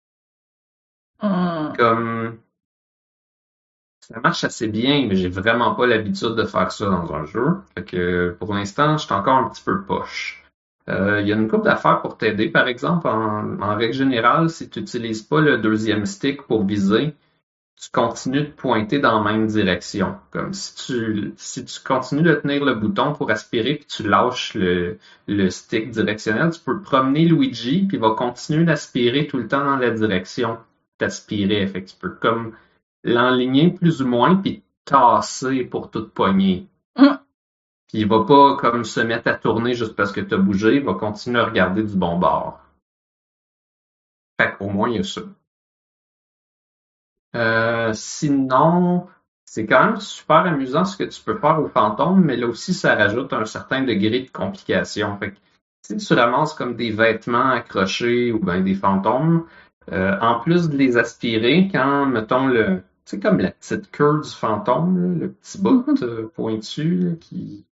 Comme ça marche assez bien, mais j'ai vraiment pas l'habitude de faire ça dans un jeu. Fait que pour l'instant, je suis encore un petit peu poche. Il y a une couple d'affaires pour t'aider, par exemple, en règle générale, si tu n'utilises pas le deuxième stick pour viser, tu continues de pointer dans la même direction. Comme si tu continues de tenir le bouton pour aspirer puis tu lâches le stick directionnel, tu peux promener Luigi puis il va continuer d'aspirer tout le temps dans la direction d'aspirer. Fait que tu peux comme l'enligner plus ou moins puis tasser pour tout pogner. Puis il va pas comme se mettre à tourner juste parce que t'as bougé, il va continuer à regarder du bon bord. Fait qu'au moins il y a ça. Sinon, c'est quand même super amusant ce que tu peux faire aux fantômes, mais là aussi, ça rajoute un certain degré de complication. Fait que si tu ramasses comme des vêtements accrochés ou ben des fantômes, en plus de les aspirer, quand, mettons, tu sais, comme la petite queue du fantôme, là, le petit bout pointu là, qui...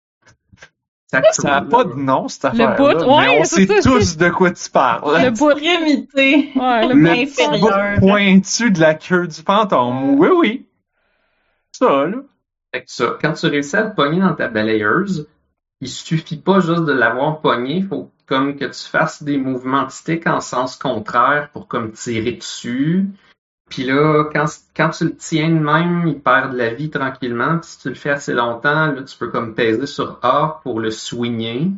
Ça n'a pas de nom, cette affaire-là. bout, ouais, mais on c'est sait ça, tous de quoi tu parles. Le bout. Extrémité Ouais, Le inférieure. bout pointu de la queue du fantôme. Oui, oui. Ça, là. Fait que ça, quand tu réussis à le pogner dans ta balayeuse, il suffit pas juste de l'avoir pogné, il faut comme que tu fasses des mouvements de stick en sens contraire pour comme tirer dessus. Puis là, quand tu le tiens de même, il perd de la vie tranquillement. Puis si tu le fais assez longtemps, là, tu peux comme peser sur A pour le swinger,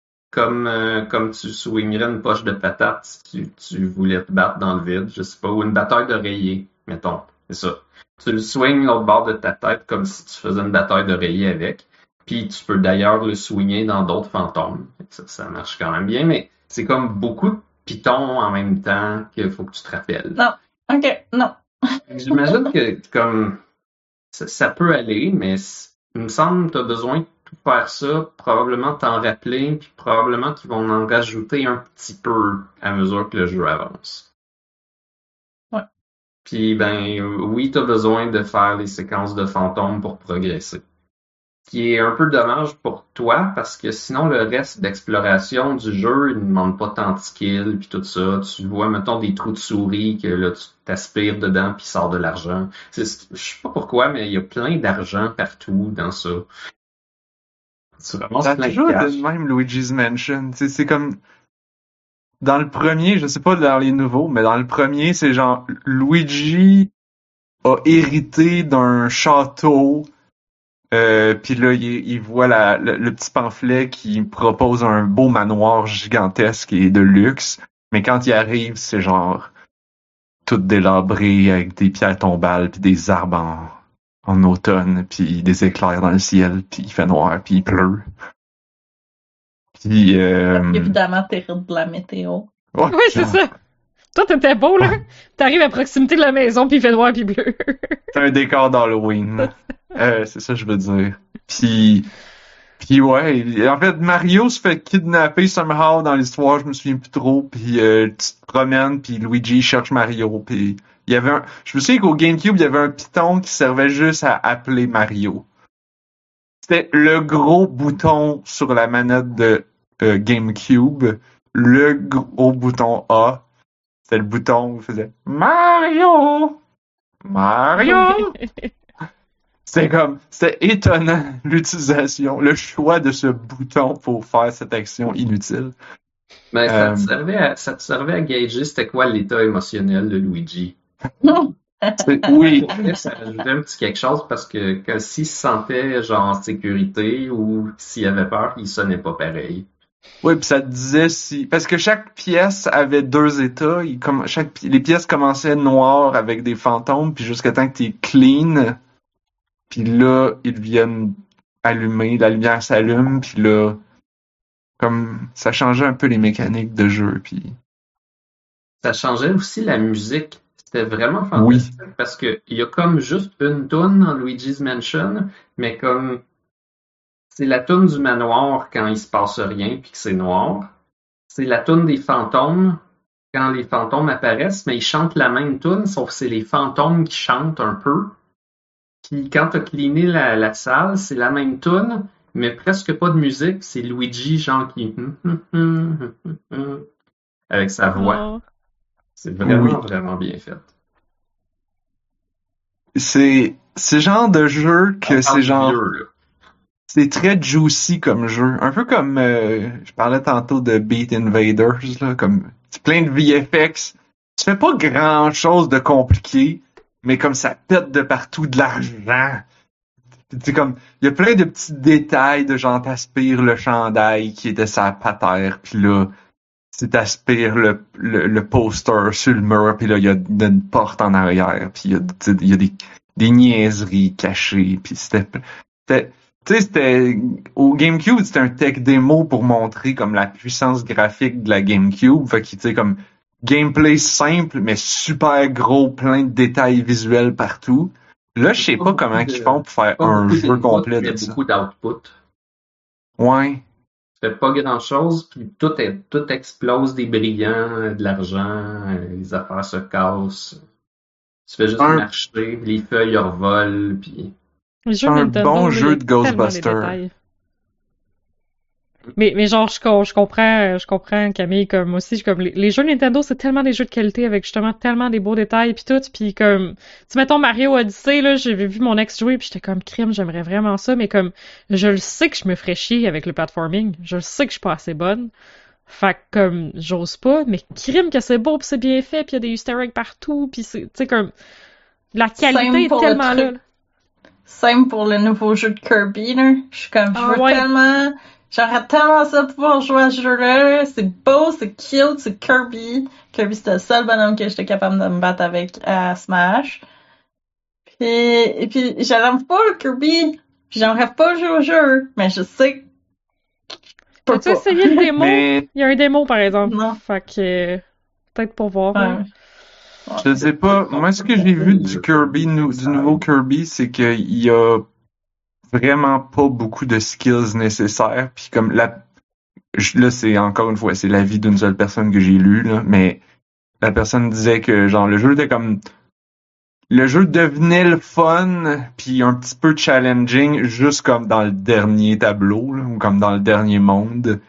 comme tu swingerais une poche de patate si tu voulais te battre dans le vide, je sais pas, ou une bataille d'oreiller, mettons. C'est ça. Tu le swings l'autre bord de ta tête comme si tu faisais une bataille d'oreiller avec. Puis tu peux d'ailleurs le swinger dans d'autres fantômes. Ça marche quand même bien, mais c'est comme beaucoup de pitons en même temps qu'il faut que tu te rappelles. Non. OK, non. J'imagine que comme ça peut aller, mais il me semble que tu as besoin de tout faire ça, probablement t'en rappeler, puis probablement qu'ils vont en rajouter un petit peu à mesure que le jeu avance. Ouais. Puis ben oui, tu as besoin de faire les séquences de fantômes pour progresser. Ce qui est un peu dommage pour toi, parce que sinon le reste d'exploration du jeu, il ne demande pas tant de skill puis tout ça. Tu vois, mettons, des trous de souris que là, tu t'aspires dedans puis sort de l'argent. Je sais pas pourquoi, mais il y a plein d'argent partout dans ça. Tu ramasses Ça a plein de toujours été cash. le même Luigi's Mansion. Tu sais, c'est comme... Dans le premier, je sais pas dans les nouveaux, mais dans le premier, c'est genre Luigi a hérité d'un château. Puis là, il voit le petit pamphlet qui propose un beau manoir gigantesque et de luxe. Mais quand il arrive, c'est genre tout délabré avec des pierres tombales puis des arbres en automne, puis des éclairs dans le ciel, puis il fait noir, puis il pleut. Puis Évidemment, terrible de la météo. ouais, Oui, c'est ça. Toi, t'étais beau, là. T'arrives à proximité de la maison, puis il fait noir, puis bleu. c'est un décor d'Halloween. C'est ça que je veux dire. Puis ouais, en fait, Mario se fait kidnapper somehow dans l'histoire, je me souviens plus trop, puis tu te promènes, puis Luigi cherche Mario, puis il y avait je me souviens qu'au GameCube, il y avait un piton qui servait juste à appeler Mario. C'était le gros bouton sur la manette de GameCube, le gros bouton A, c'était le bouton où il faisait Mario! Mario! C'était étonnant l'utilisation, le choix de ce bouton pour faire cette action inutile. Mais ça te servait à gager c'était quoi l'état émotionnel de Luigi. Oui, Ça rajoutait un petit quelque chose parce que s'il se sentait genre en sécurité ou s'il avait peur, il sonnait pas pareil. oui, puis ça te disait si parce que chaque pièce avait deux états, les pièces commençaient noires avec des fantômes, puis jusqu'à temps que t'es clean, puis là ils viennent allumer, la lumière s'allume, puis là comme ça changeait un peu les mécaniques de jeu, puis Ça changeait aussi la musique. C'était vraiment fantastique parce que il y a comme juste une toune dans Luigi's Mansion, mais comme c'est la toune du manoir quand il se passe rien puis que c'est noir. C'est la toune des fantômes quand les fantômes apparaissent, mais ils chantent la même toune, sauf que c'est les fantômes qui chantent un peu. Puis quand t'as cleané la salle, c'est la même toune, mais presque pas de musique. C'est Luigi genre qui avec sa voix. Oh. C'est vraiment bien fait. c'est genre de jeu que c'est genre Vieux, là. c'est très juicy comme jeu, un peu comme je parlais tantôt de Beat Invaders là, comme c'est plein de VFX. Tu fais pas grand chose de compliqué, mais comme ça pète de partout de l'argent. C'est comme, il y a plein de petits détails de genre t'aspires le chandail qui était sa patère, puis là, tu t'aspires le poster sur le mur, puis là, il y a une porte en arrière, puis il y a des niaiseries cachées, puis c'était au GameCube, c'était un tech démo pour montrer comme la puissance graphique de la GameCube, fait que tu sais comme gameplay simple mais super gros, plein de détails visuels partout. Là, je sais pas comment ils font pour faire un jeu complet de ça. Beaucoup d'output. Ouais. Tu fais pas grand chose, puis tout explose, des brillants, de l'argent, les affaires se cassent. Tu fais juste marcher, les feuilles revolent, puis... Les jeux un Nintendo, bon là, jeu de il y a tellement des Ghostbusters. détails. Mais genre, je comprends, Camille, comme aussi, comme les jeux Nintendo, c'est tellement des jeux de qualité avec justement tellement des beaux détails pis tout, pis comme, tu mettons Mario Odyssey, là, j'avais vu mon ex jouer pis j'étais comme, crime, j'aimerais vraiment ça, mais comme, je le sais que je me ferais chier avec le platforming, je le sais que je suis pas assez bonne, fait que comme, j'ose pas, mais crime que c'est beau pis c'est bien fait pis il y a des easter eggs partout pis c'est, tu sais, comme, la qualité est tellement là. Simple pour le nouveau jeu de Kirby, là. Je suis comme, j'aurais tellement ça pour pouvoir jouer à ce jeu-là. C'est beau, c'est cute, c'est Kirby. Kirby, c'était le seul bonhomme que j'étais capable de me battre avec à Smash. Et puis j'aime pas le Kirby. Puis j'aimerais pas jouer au jeu. Mais je sais que As-tu essayé le démo? Mais... Il y a un démo, par exemple. Non. Fait que, peut-être pour voir. Ouais. Je sais pas. Moi, ce que j'ai vu du Kirby, du nouveau Kirby, c'est qu'il y a vraiment pas beaucoup de skills nécessaires. Puis comme là, c'est encore une fois, c'est l'avis d'une seule personne que j'ai lu, là, mais la personne disait que genre le jeu était comme le jeu devenait le fun puis un petit peu challenging juste comme dans le dernier tableau là, ou comme dans le dernier monde.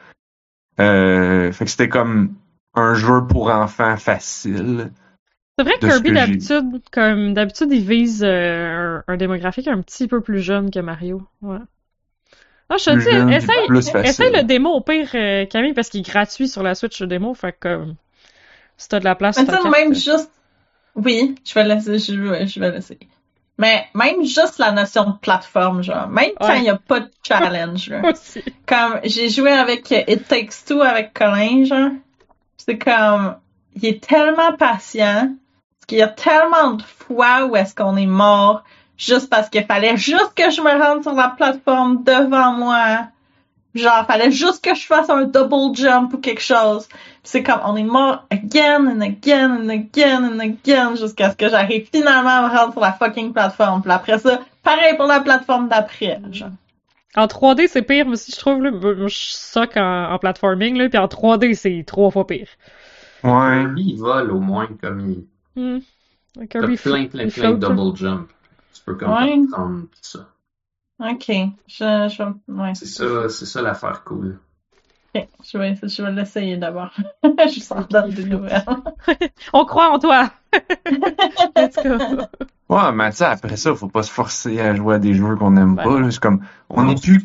Fait que c'était comme un jeu pour enfants facile. C'est vrai que Kirby, d'habitude, il vise un démographique un petit peu plus jeune que Mario. Ouais. Non, je te dis, essaye le démo au pire, Camille, parce qu'il est gratuit sur la Switch, le démo. Fait que si t'as de la place, même juste... Oui, je vais l'essayer. Mais même juste la notion de plateforme, genre, même quand il n'y a pas de challenge, là. Aussi. Comme, j'ai joué avec It Takes Two avec Colin, genre. C'est comme, il est tellement patient. Il y a tellement de fois où est-ce qu'on est mort juste parce qu'il fallait juste que je me rende sur la plateforme devant moi. Genre, fallait juste que je fasse un double jump ou quelque chose. Puis c'est comme, on est mort again and again and again and again jusqu'à ce que j'arrive finalement à me rendre sur la fucking plateforme. Puis après ça, pareil pour la plateforme d'après, genre. En 3D, c'est pire, mais si je trouve, là, je soque en platforming, là, puis en 3D, c'est 3 fois pire. Ouais. Lui, il vole au moins comme il... T'as plein de double jump. Tu peux comme prendre tout ça. Ok. Ouais. C'est ça l'affaire cool. Ok. Je vais l'essayer d'abord. Je s'en donne des nouvelles. On croit en toi! Let's go! Ouais, mais ça, après ça, faut pas se forcer à jouer à des jeux qu'on aime pas, là. C'est comme, on n'est plus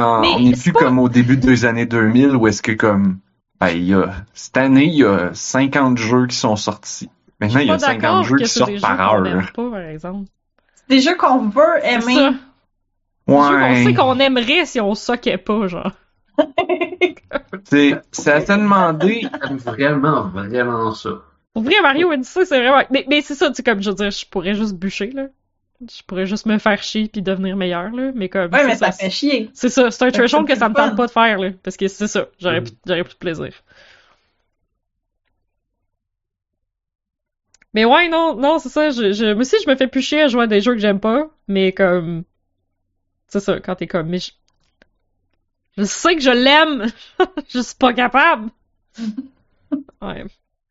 comme au début des années 2000 où est-ce que comme, cette année, il y a 50 jeux qui sont sortis. Maintenant, il y a 50 jeux qui sortent par heure. Pas, par exemple. C'est des jeux qu'on veut aimer. Ça. Ouais. On sait qu'on aimerait si on soquait pas, genre. C'est à te demander. J'aime vraiment ça. Pour vrai, Mario Odyssey, c'est vraiment... Mais c'est ça, tu sais, comme, je veux dire, je pourrais juste bûcher, là. Je pourrais juste me faire chier puis devenir meilleur, là. Mais comme... Ouais, mais ça fait chier. C'est ça, c'est un threshold que ça me tente pas de faire, là. Parce que c'est ça, j'aurais plus de plaisir. Mais ouais, non, c'est ça, moi aussi, je me fais plus chier à jouer à des jeux que j'aime pas, mais comme... C'est ça, quand t'es comme... Mais je sais que je l'aime, je suis pas capable. Ouais.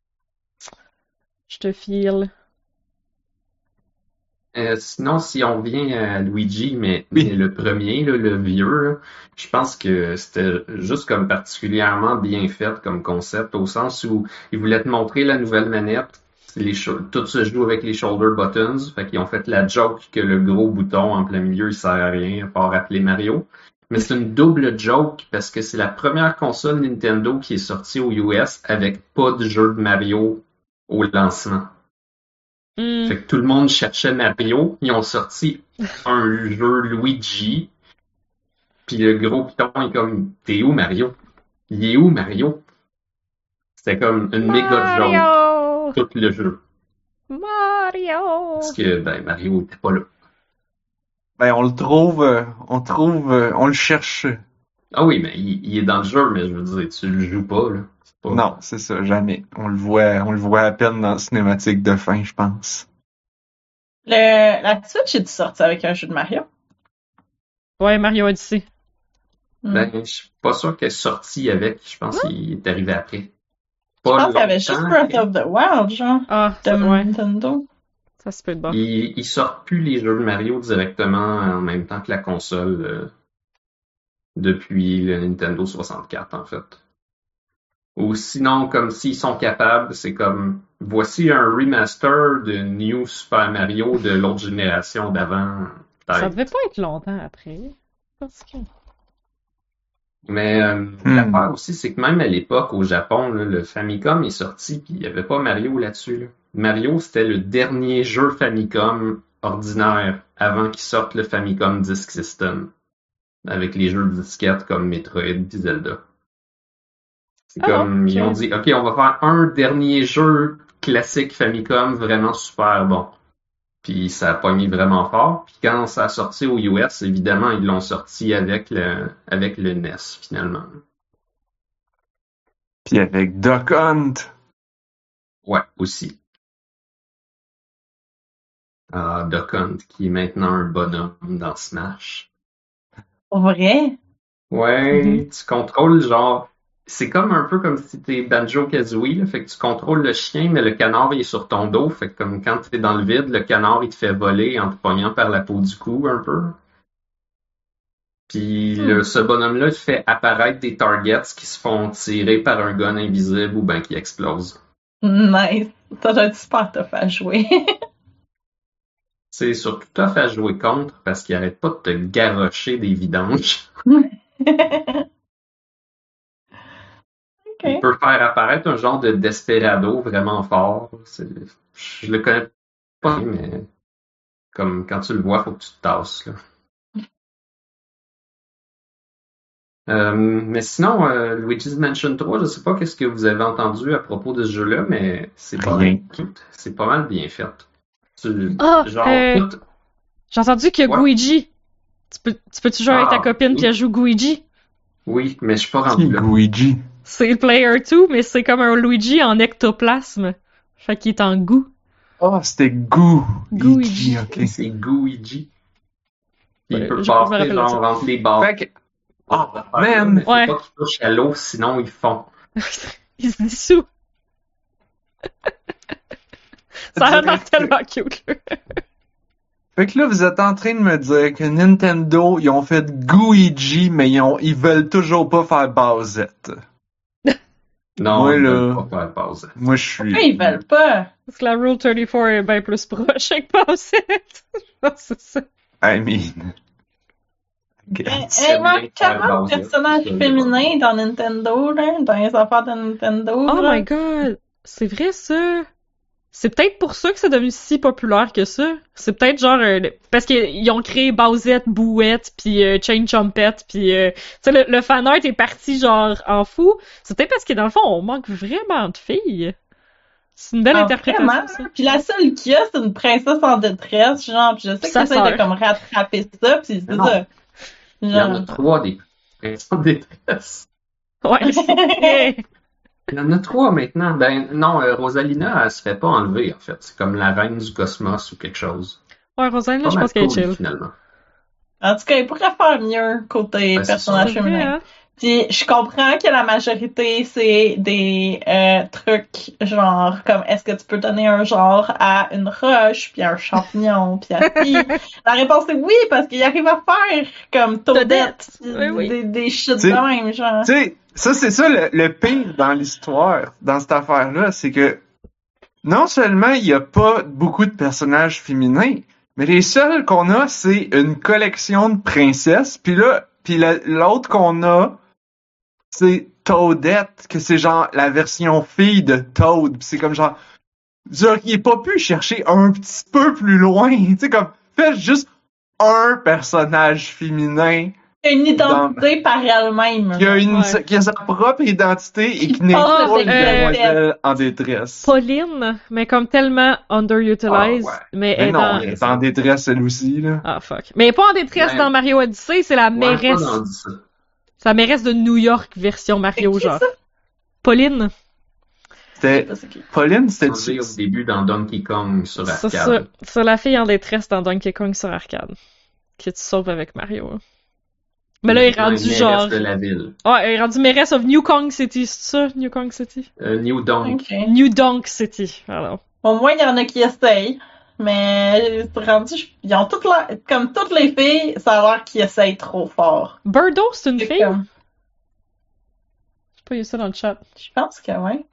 Je te file. Sinon, si on vient à Luigi, mais le premier, là, le vieux, là, je pense que c'était juste comme particulièrement bien fait comme concept, au sens où ils voulaient te montrer la nouvelle manette. Tout se joue avec les shoulder buttons. Fait qu'ils ont fait la joke que le gros bouton en plein milieu, il sert à rien, à part appeler Mario. Mais c'est une double joke parce que c'est la première console Nintendo qui est sortie aux US avec pas de jeu de Mario au lancement. Fait que tout le monde cherchait Mario. Ils ont sorti un jeu Luigi. Puis le gros piton est comme, t'es où Mario? Il est où Mario? C'était comme une méga joke, Mario! tout le jeu. Mario! Parce que, ben, Mario était pas là. Ben, on le cherche. Ah oui, mais il est dans le jeu, mais je veux dire, tu le joues pas, là. C'est pas... Non, c'est ça, jamais. On le voit à peine dans la cinématique de fin, je pense. La Switch est sortie avec un jeu de Mario? Ouais, Mario Odyssey. Ben, je suis pas sûr qu'elle est sortie avec. Je pense qu'il est arrivé après. Je Pas pense qu'il y avait juste longtemps Breath après. of the Wild, genre, Ah, de ouais, Nintendo. ça se peut être bon. Ils sortent plus les jeux de Mario directement en même temps que la console depuis le Nintendo 64, en fait. Ou sinon, comme s'ils sont capables, c'est comme voici un remaster de New Super Mario de l'autre génération d'avant. Ça Peut-être. devait pas être longtemps après. Parce que... Mais l'affaire aussi, c'est que même à l'époque, au Japon, là, le Famicom est sorti, puis il n'y avait pas Mario là-dessus. Là. Mario, c'était le dernier jeu Famicom ordinaire avant qu'il sorte le Famicom Disk System, avec les jeux de disquette comme Metroid et Zelda. C'est Ah, comme, ils ont ok. dit, OK, on va faire un dernier jeu classique Famicom vraiment super bon. Puis ça a pogné vraiment fort. Puis quand ça a sorti aux US, évidemment, ils l'ont sorti avec le NES, finalement. Puis avec Duck Hunt. Ouais, aussi. Ah, Duck Hunt, qui est maintenant un bonhomme dans Smash. Pour vrai? Ouais, tu contrôles genre... C'est comme un peu comme si t'es Banjo-Kazooie, là, fait que tu contrôles le chien, mais le canard il est sur ton dos, fait que comme quand t'es dans le vide, le canard il te fait voler en te pognant par la peau du cou un peu. Puis ce bonhomme-là, il fait apparaître des targets qui se font tirer par un gun invisible ou ben qui explosent. Nice. Ça doit être super tough à jouer. C'est surtout tough à jouer contre parce qu'il arrête pas de te garrocher des vidanges. Il Ok. peut faire apparaître un genre de Desperado vraiment fort. Je le connais pas, mais comme quand tu le vois, faut que tu te tasses, là. Mais sinon, Luigi's Mansion 3, je sais pas qu'est-ce que vous avez entendu à propos de ce jeu-là, mais c'est pas Rien. c'est pas mal bien fait. Ah, Genre, tout... j'ai entendu qu'il y a Ouais. Guigi. Tu peux-tu jouer avec ta Ah, copine oui. puis elle joue Luigi? Oui, mais je suis pas Qui rendu là. Luigi? C'est le Player 2, mais c'est comme un Luigi en ectoplasme. Fait qu'il est en goût. Ah, c'était Goo. Gooigi. Ok. C'est Gooigi. Puis il peut Je me passer rappelle de genre ça. entre les barres. Fait que, oh, Mais man! faut Ouais. pas qu'ils touchent à l'eau, sinon ils font. Il se dissout. Ça a l'air tellement cute, là. Fait que là, vous êtes en train de me dire que Nintendo, ils ont fait Gooigi, mais ils veulent toujours pas faire Bowsette. Non, Moi, ils là- veulent pas faire pause. Moi, je Pourquoi ils suis... veulent pas? Parce que la Rule 34 est bien plus proche avec Bowsette. C'est ça. I mean... Il C'est bien manque faire tellement de Bowser, personnages ça, féminins dans Nintendo, là, dans les affaires de Nintendo. Oh là. my god! C'est vrai, ça! C'est peut-être pour ça que c'est devenu si populaire que ça. C'est peut-être genre... parce qu'ils ont créé Bowsette, Bouette, puis Chain Chompette, puis... tu sais, le fanart est parti genre en fou. C'est peut-être parce que dans le fond, on manque vraiment de filles. C'est une belle Ah, interprétation, vraiment? ça. Puis la seule qu'il y a, c'est une princesse en détresse, genre, puis je sais que Sa j'essaie de sœur. comme rattraper ça, puis c'est Non. ça. Il y en a Genre... 3 des princesses de détresse. Ouais, c'est vrai. Il y en a 3 maintenant. Ben non, Rosalina, elle se fait pas enlever en fait. C'est comme la reine du cosmos ou quelque chose. Ouais, Rosanne, là, Pas je mal pense qu'elle est cool, chill. finalement. En tout cas, il pourrait faire mieux côté Ben, c'est personnage C'est vrai, féminin. hein? Puis je comprends que la majorité, c'est des trucs genre comme est-ce que tu peux donner un genre à une roche, puis un champignon, puis à ci. La réponse est oui, parce qu'il arrive à faire comme Toadette, puis Oui, oui. des shit T'sais- de même, genre. Tu sais, ça, c'est ça le pire dans l'histoire, dans cette affaire-là, c'est que non seulement il y a pas beaucoup de personnages féminins, mais les seuls qu'on a, c'est une collection de princesses, puis l'autre qu'on a, c'est Toadette, que c'est genre la version fille de Toad, pis c'est comme genre, Vous auriez pas pu chercher un petit peu plus loin. Tu sais, comme, faites juste un personnage féminin Une identité par elle-même. qui a sa propre identité et qui n'est pense pas que une c'est demoiselle en détresse. Pauline, mais comme tellement underutilized, mais Mais est non, dans... elle est en détresse elle aussi, là. Ah, fuck. Mais elle est pas en détresse Ouais. dans Mario Odyssey, c'est la Ouais, mairesse. pas dans ça. C'est la mairesse de New York version Mario, C'est qui, genre. ça? Pauline. C'était, Ça, c'est qui? Pauline, C'est c'était, au début dans Donkey Kong sur C'est ça. arcade. C'est la fille en détresse dans Donkey Kong sur arcade. Que tu sauves avec Mario. Mais là, elle est rendue mairesse genre... de la ville. Ah, elle est rendue mairesse of New Kong City, c'est ça? New Kong City? New Donk. Ok. New Donk City, pardon. Au moins, il y en a qui essayent. Mais c'est rendu, ils ont toutes l'air, comme toutes les filles, ça a l'air qu'ils essayent trop fort. Birdo, c'est une C'est fille? comme- J'ai pas eu ça dans le chat. Je pense que oui.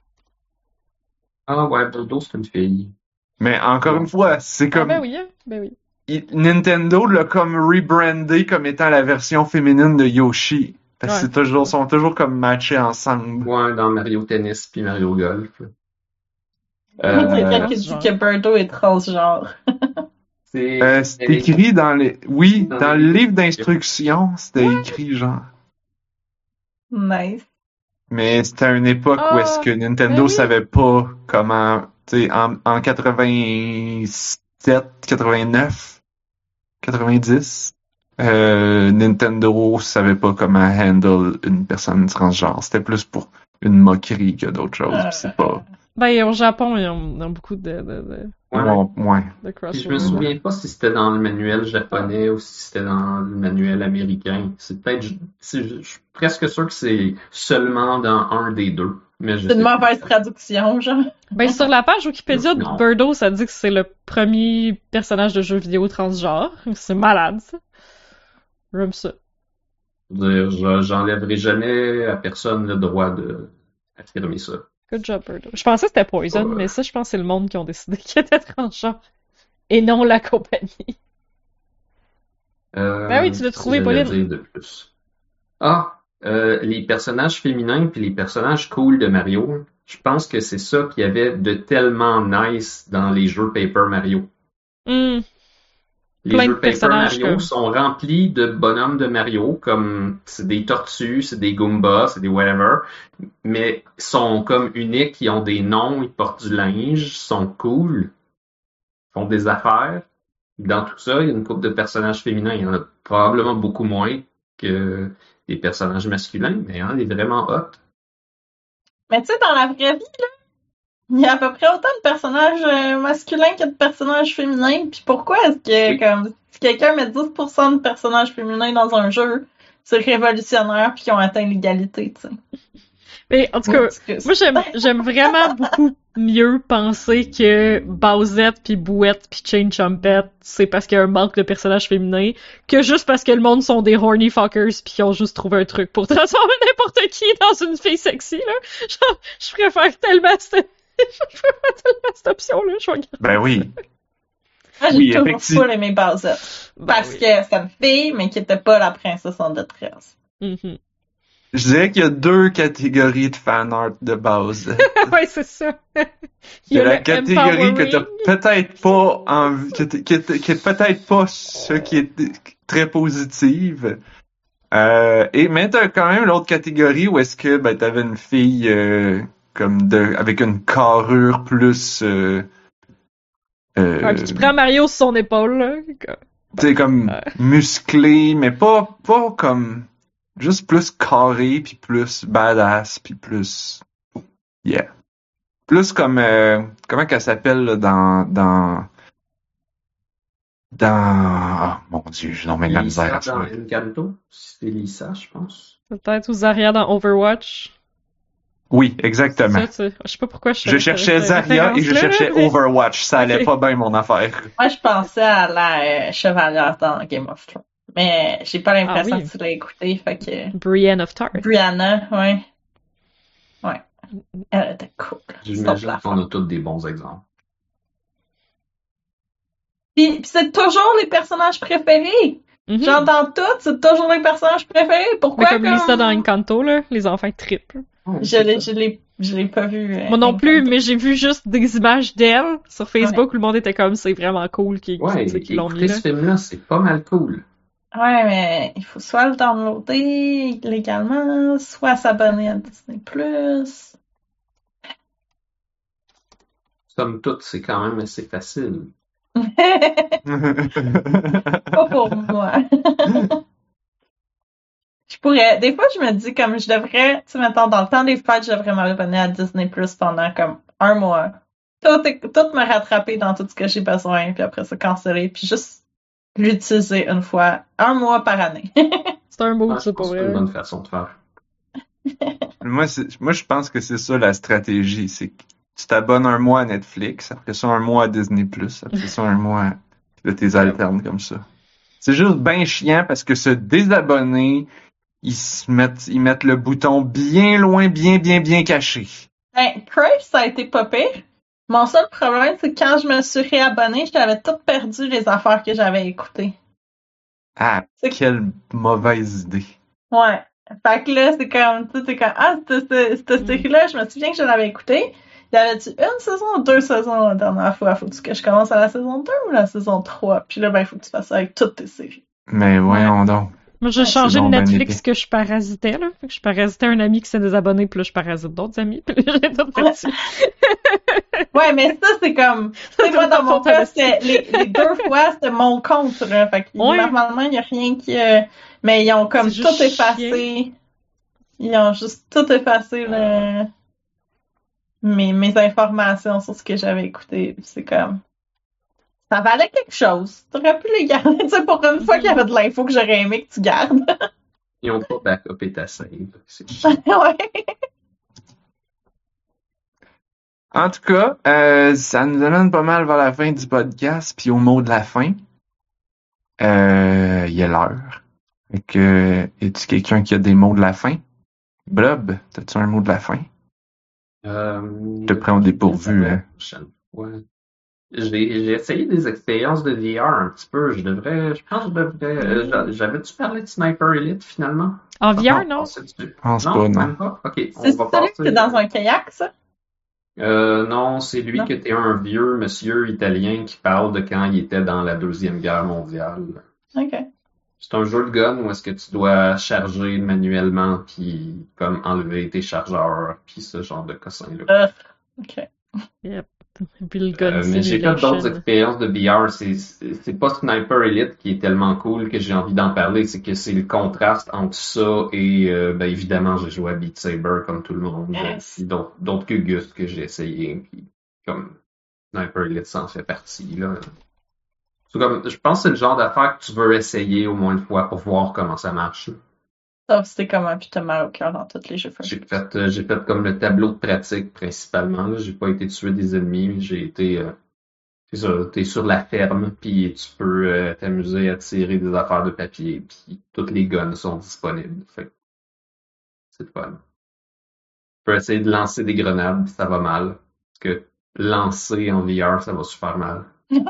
Ah ouais, Birdo, c'est une fille. mais encore une fois, c'est Ah, comme, ben oui, hein? Ben oui. Nintendo l'a comme rebrandé comme étant la version féminine de Yoshi. Parce que Ouais. c'est toujours, sont toujours comme matchés ensemble. Ouais, dans Mario Tennis puis Mario Golf. Il y a quelqu'un qui transgenre. dit que Birdo est transgenre. C'est écrit dans les, oui, Dans dans les- le livre d'instructions, c'était écrit genre. Nice. Mais c'était à une époque où est-ce que Nintendo ben oui. savait pas comment, tu sais, en 87, 89, 90, Nintendo savait pas comment handle une personne transgenre. C'était plus pour une moquerie que d'autres choses. Puis c'est pas, Ben, au Japon, ils ont beaucoup de Ouais. ouais. de Puis je me crossover. souviens pas si c'était dans le manuel japonais ou si c'était dans le manuel américain. C'est peut-être, je suis presque sûr que c'est seulement dans un des deux. Mais je C'est une sais mauvaise traduction, genre. Ben, sur la page Wikipédia de Non. Birdo, ça dit que c'est le premier personnage de jeu vidéo transgenre. C'est malade, ça. J'aime ça. J'enlèverai jamais à personne le droit de affirmer ça. Good job, Birdo. Je pensais que c'était Poison, Ouais. mais ça, je pense que c'est le monde qui ont décidé qu'il était transgenre. Et non la compagnie. Ben oui, tu l'as trouvé, j'allais Pauline. dire de plus. Ah, les personnages féminins puis les personnages cool de Mario, je pense que c'est ça qu'il y avait de tellement nice dans les jeux Paper Mario. Hmm. Les Plein de jeux Paper personnages Mario comme- sont remplis de bonhommes de Mario, comme c'est des tortues, c'est des Goombas, c'est des whatever, mais sont comme uniques, ils ont des noms, ils portent du linge, sont cool, font des affaires. Dans tout ça, il y a une couple de personnages féminins, il y en a probablement beaucoup moins que des personnages masculins, mais il est vraiment hot. Mais tu sais, dans la vraie vie, là, il y a à peu près autant de personnages masculins que de personnages féminins. Puis pourquoi est-ce que, Oui. comme, si quelqu'un met 10% de personnages féminins dans un jeu, c'est révolutionnaire puis qu'ils ont atteint l'égalité, tu sais. Mais en tout cas, Parce que moi j'aime vraiment beaucoup mieux penser que Bowsette puis Bouette puis Chain Chompette, c'est parce qu'il y a un manque de personnages féminins, que juste parce que le monde sont des horny fuckers puis qu'ils ont juste trouvé un truc pour transformer n'importe qui dans une fille sexy, là. Genre, je préfère tellement cette option-là, je regarde. Ben oui. Moi, j'ai Oui, toujours effectivement. full aimé Bowsette. Ben Parce oui. que c'est une fille, mais qui était pas la princesse en détresse. Mhm. Je dirais qu'il y a deux catégories de fanart de base. Ouais, c'est ça. Il Il y a la le catégorie que t'as empowering. peut-être pas envie, qui est peut-être pas ce qui est très positive. Mais t'as quand même l'autre catégorie où est-ce que ben t'avais une fille avec une carrure plus Ouais, puis qui prend Mario sur son épaule, là. tu sais, comme Ouais. musclée, mais pas comme juste plus carré puis plus badass puis plus yeah. Plus comme comment qu'elle s'appelle là, dans mon Dieu, j'ai nommé de la misère à Lisa dans ça. Encanto, c'est Lisa, je pense. Peut-être ou Zarya dans Overwatch. Oui, C'est exactement. ça, tu sais. Je sais pas pourquoi je Je cherchais Zarya et je cherchais Overwatch. Ça allait Ok. pas bien mon affaire. Moi, je pensais à la chevalière dans Game of Thrones. Mais j'ai pas l'impression Ah oui. que tu l'as écouté, fait que... Brienne of Tarth. Brianna, ouais. Ouais. Elle était cool. Sauf J'imagine la qu'on femme. a tous des bons exemples. Puis c'est toujours les personnages préférés. Mhm. J'entends tout, c'est toujours les personnages préférés. Mais Pourquoi comme Lisa dans Encanto, là, les enfants triplent. Je l'ai Je l'ai pas vu. Moi non plus, Encanto. mais j'ai vu juste des images d'elle sur Facebook où le monde était comme, c'est vraiment cool qu'ils Ouais, l'ont mis écoutez là. ce film-là, c'est pas mal cool. Ouais, mais il faut soit le downloader légalement, soit s'abonner à Disney+. Somme toute, c'est quand même assez facile. Pas pour moi. Je pourrais. Des fois, je me dis comme je devrais, tu sais, mettons, dans le temps des fêtes, je devrais m'abonner à Disney Plus pendant comme un mois. Tout me rattraper dans tout ce que j'ai besoin, puis après ça, canceller, puis juste l'utiliser une fois, un mois par année. C'est un mot, Ouais, je ça, pour pense que c'est vrai. une bonne façon de faire. Moi, je pense que c'est ça la stratégie. C'est que tu t'abonnes un mois à Netflix, après ça un mois à Disney+, après ça un mois, puis là, t'es alternes comme ça. C'est juste bien chiant parce que se désabonner, ils mettent le bouton bien loin, bien caché. Ben, Crave, ça a été pas pire. Mon seul problème, c'est que quand je me suis réabonnée, j'avais tout perdu les affaires que j'avais écoutées. Ah, C'est- quelle mauvaise idée. Ouais. Fait que là, c'est comme, tu sais, c'est comme, ah, cette série-là, je me souviens que je l'avais écoutée. Y avait-tu une saison ou deux saisons la dernière fois? Faut-tu que je commence à la saison 2 ou la saison 3? Puis là, ben, il faut que tu fasses ça avec toutes tes séries. Mais voyons donc. Moi, j'ai Ouais, changé c'est de donc ben Netflix épais. que je parasitais, là. Fait que je parasitais un ami qui s'est désabonné, puis là, je parasite d'autres amis, puis là, j'ai tout fait dessus. Ouais, mais ça, c'est comme, tu sais, moi, dans mon cas, c'était, les deux fois, c'était mon compte, là. Fait que, Ouais. normalement, il y a rien qui, mais ils ont comme C'est tout juste effacé. Ils ont juste tout effacé, là, mes informations sur ce que j'avais écouté. Puis c'est comme, ça valait quelque chose. T'aurais pu les garder, tu sais, pour une fois qu'il y avait de l'info que j'aurais aimé que tu gardes. Ils ont pas backupé ta save. C'est Ouais. En tout cas, ça nous amène pas mal vers la fin du podcast, puis au mot de la fin, il y a l'heure. Fait que, y a-tu quelqu'un qui a des mots de la fin? Blob, t'as-tu un mot de la fin? Je te prends au dépourvu, hein. Ouais. J'ai essayé des expériences de VR un petit peu. Je pense que je devrais. J'avais-tu parlé de Sniper Elite finalement? En Ah, VR, non? Je pense pas, non. Même pas? Ok, on C'est va celui passer. qui est dans un kayak, ça? Non, c'est lui Non. qui était un vieux monsieur italien qui parle de quand il était dans la Deuxième Guerre mondiale. Ok. C'est un jeu de gun où est-ce que tu dois charger manuellement puis comme enlever tes chargeurs puis ce genre de cossin-là. Ok. Yep. Puis le gun Mais j'ai fait simulation. d'autres expériences de VR. C'est pas Sniper Elite qui est tellement cool que j'ai envie d'en parler. C'est que c'est le contraste entre ça et, ben évidemment, j'ai joué à Beat Saber comme tout le monde. Yes. Puis d'autres Gugus que j'ai essayé. Puis comme Sniper Elite, ça en fait partie, là. C'est comme, je pense que c'est le genre d'affaire que tu veux essayer au moins une fois pour voir comment ça marche. Sauf si t'es comme un putain mal au cœur dans tous les jeux. J'ai fait comme le tableau de pratique principalement. Là. J'ai pas été tuer des ennemis, mais j'ai été c'est ça, t'es sur la ferme, puis tu peux t'amuser à tirer des affaires de papier, puis toutes les guns sont disponibles. Fait que c'est le fun. Tu peux essayer de lancer des grenades, puis ça va mal. Parce que lancer en VR, ça va super mal.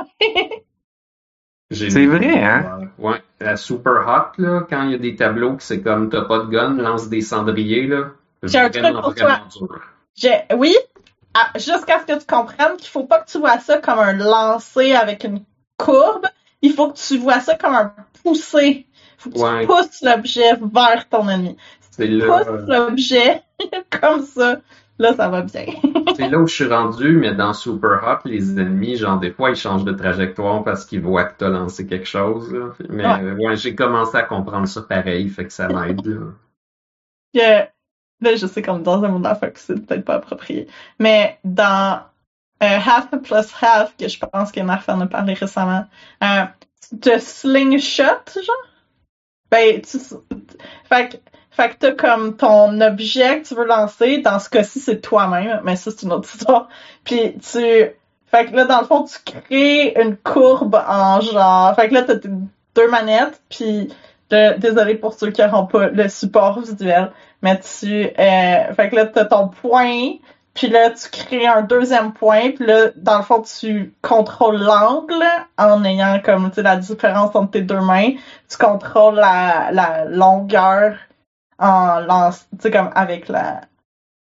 C'est vrai, hein? Ouais. La Super Hot, là, quand il y a des tableaux que c'est comme t'as pas de gun, lance des cendriers, là. J'ai un truc pour toi. Dur. Oui, jusqu'à ce que tu comprennes qu'il faut pas que tu vois ça comme un lancer avec une courbe. Il faut que tu vois ça comme un poussé. Il faut que tu pousses l'objet vers ton ennemi. C'est Tu là, pousses l'objet comme ça. Là, ça va bien. c'est là où je suis rendu, mais dans Super Hot, les ennemis, genre, des fois, ils changent de trajectoire parce qu'ils voient que t'as lancé quelque chose, là. Mais, ouais, j'ai commencé à comprendre ça pareil, fait que ça m'aide, là. Là, je sais comme dans un monde d'affaires que c'est peut-être pas approprié. Mais dans Half plus Half, que je pense que Marc en a parlé récemment, de slingshot, genre? Ben, fait que t'as comme ton objet que tu veux lancer, dans ce cas-ci, c'est toi-même, mais ça, c'est une autre histoire. Puis fait que là, dans le fond, tu crées une courbe en genre, fait que là, t'as deux manettes, puis désolé pour ceux qui n'auront pas le support visuel, mais fait que là, t'as ton point, puis là, tu crées un deuxième point, puis là, dans le fond, tu contrôles l'angle en ayant comme, tu sais, la différence entre tes deux mains. Tu contrôles la longueur en lance, tu sais, comme avec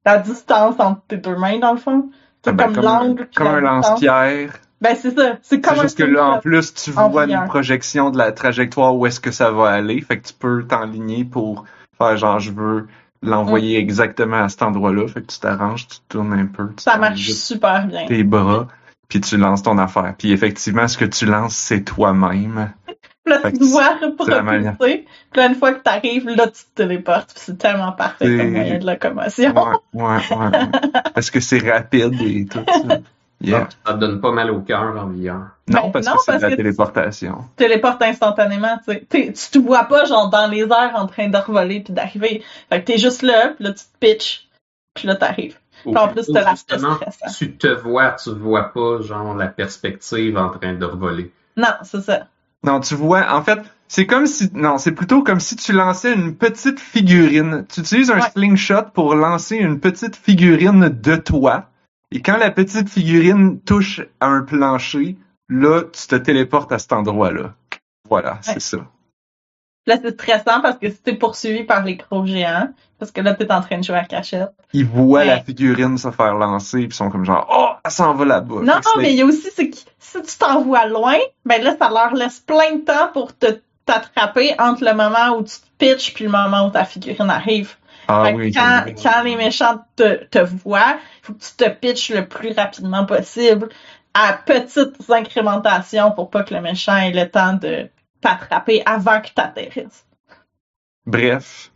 la distance entre tes deux mains, dans le fond. C'est Ben, comme l'angle puis comme la un distance. lance-pierre. Ben, c'est ça. C'est comme C'est un juste que là, en slingshot plus, tu en vois une VR. projection de la trajectoire où est-ce que ça va aller. Fait que tu peux t'enligner pour faire genre, je veux l'envoyer exactement à cet endroit-là. Fait que tu t'arranges, tu te tournes un peu, tu Ça t'enlèves marche super bien. tes bras, puis tu lances ton affaire. Puis effectivement, ce que tu lances, c'est toi-même. Puis là, Fait tu que dois c'est la manière. propulser. Puis là, une fois que t'arrives, là, tu te téléportes. Puis c'est tellement parfait comme moyen de locomotion. Ouais. Parce que c'est rapide et tout ça. Yeah. Ça te donne pas mal au cœur en VR. Non, Ben, parce non, que c'est de parce la que tu téléportation. te téléportes instantanément, tu sais. Tu te vois pas, genre, dans les airs en train de revoler puis d'arriver. Fait que t'es juste là, puis là, tu te pitches. Puis là, t'arrives. Puis en plus, t'as l'aspect Justement, stressant. tu vois pas, genre, la perspective en train de revoler. Non, c'est ça. Non, tu vois, en fait, c'est plutôt comme si tu lançais une petite figurine. Tu utilises un Ouais. slingshot pour lancer une petite figurine de toi. Et quand la petite figurine touche à un plancher, là, tu te téléportes à cet endroit-là. Voilà, c'est ça. Là, c'est stressant parce que si t'es poursuivi par les gros géants, parce que là, t'es en train de jouer à cachette. Ils voient Ouais. la figurine se faire lancer, puis ils sont comme genre, oh, elle s'en va là-bas. Non, Fait que mais il y a aussi, c'est que si tu t'envoies loin, ben là, ça leur laisse plein de temps pour t'attraper entre le moment où tu te pitches puis le moment où ta figurine arrive. Ah Fait que oui. quand les méchants te voient, il faut que tu te pitches le plus rapidement possible à petites incrémentations pour pas que le méchant ait le temps de t'attraper avant que t'atterrisses. Bref.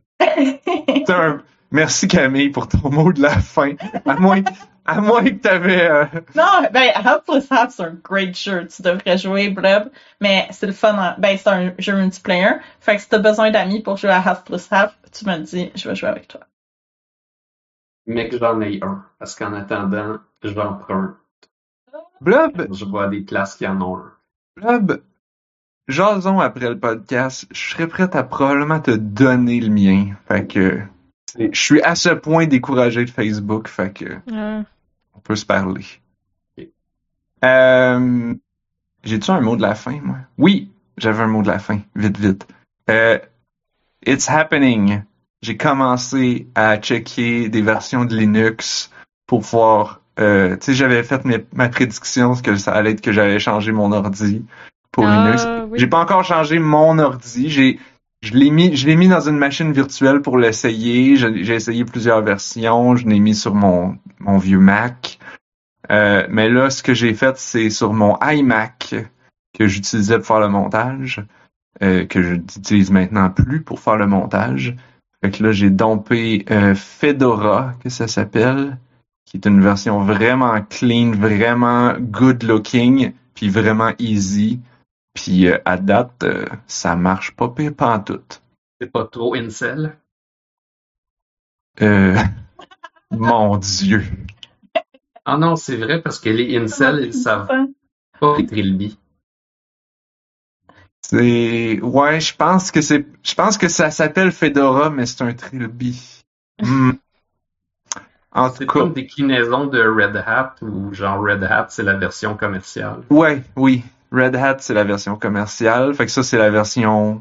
Merci Camille pour ton mot de la fin. À moins que t'avais... Non, ben, Helpless Half, c'est un great jeu. Tu devrais jouer, Blob. Mais c'est le fun. Ben, c'est un jeu multiplayer. Fait que si t'as besoin d'amis pour jouer à Helpless Half, tu me dis, je vais jouer avec toi. Mais que j'en ai un. Parce qu'en attendant, j'en prends un. Blob, Je vois des classes qui en ont un. Blob, jason après le podcast, je serais prêt à probablement te donner le mien. Fait que je suis à ce point découragé de Facebook, fait que on peut se parler. Ok. J'ai-tu un mot de la fin, moi? Oui, j'avais un mot de la fin. Vite. It's happening. J'ai commencé à checker des versions de Linux pour voir... tu sais, j'avais fait ma prédiction que ça allait être que j'allais changer mon ordi pour Linux. Oui. J'ai pas encore changé mon ordi. Je l'ai mis dans une machine virtuelle pour l'essayer. J'ai essayé plusieurs versions. Je l'ai mis sur mon vieux Mac. Mais là, ce que j'ai fait, c'est sur mon iMac que j'utilisais pour faire le montage, que je n'utilise maintenant plus pour faire le montage. Fait que là, j'ai dompé Fedora, que ça s'appelle, qui est une version vraiment clean, vraiment good looking, puis vraiment easy. Puis à date, ça marche pas pire pantoute. C'est pas trop incel. Mon Dieu. Ah non, c'est vrai parce que les incels, ils savent pas les trilby. Ouais, je pense que ça s'appelle Fedora, mais c'est un trilby. En C'est tout cas. comme des déclinaisons de Red Hat ou genre Red Hat, c'est la version commerciale. Ouais, oui. Red Hat, c'est la version commerciale. Fait que ça, c'est la version...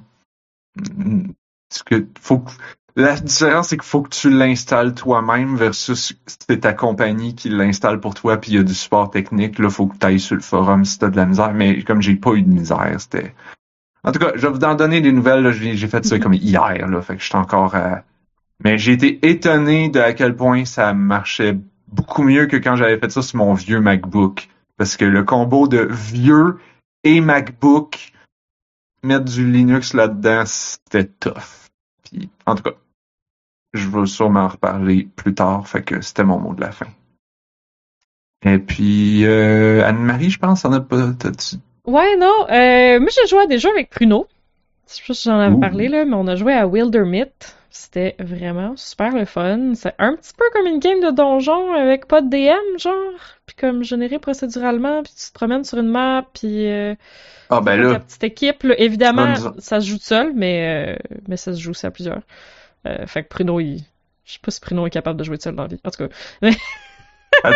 La différence, c'est qu'il faut que tu l'installes toi-même versus c'est ta compagnie qui l'installe pour toi puis il y a du support technique. Là, faut que tu ailles sur le forum si t'as de la misère. Mais comme j'ai pas eu de misère, c'était... En tout cas, je vais vous en donner des nouvelles. Là. J'ai fait ça comme hier. Là, fait que je suis encore... Mais j'ai été étonné de à quel point ça marchait beaucoup mieux que quand j'avais fait ça sur mon vieux MacBook. Parce que le combo de vieux et MacBook, mettre du Linux là-dedans, c'était tough. Puis, en tout cas, je vais sûrement en reparler plus tard. Fait que c'était mon mot de la fin. Et puis, Anne-Marie, je pense, on a pas... Ouais, non. Moi, j'ai joué à des jeux avec Pruno. Je sais pas si j'en avais parlé, là, mais on a joué à Wildermyth. C'était vraiment super le fun. C'est un petit peu comme une game de donjon avec pas de DM, genre. Puis comme généré procéduralement, puis tu te promènes sur une map, puis... Ah ben là... La petite équipe, là, évidemment, ça se joue seul, mais ça se joue aussi à plusieurs. Fait que Pruno, je sais pas si Pruno est capable de jouer seul dans la vie. En tout cas... Attends,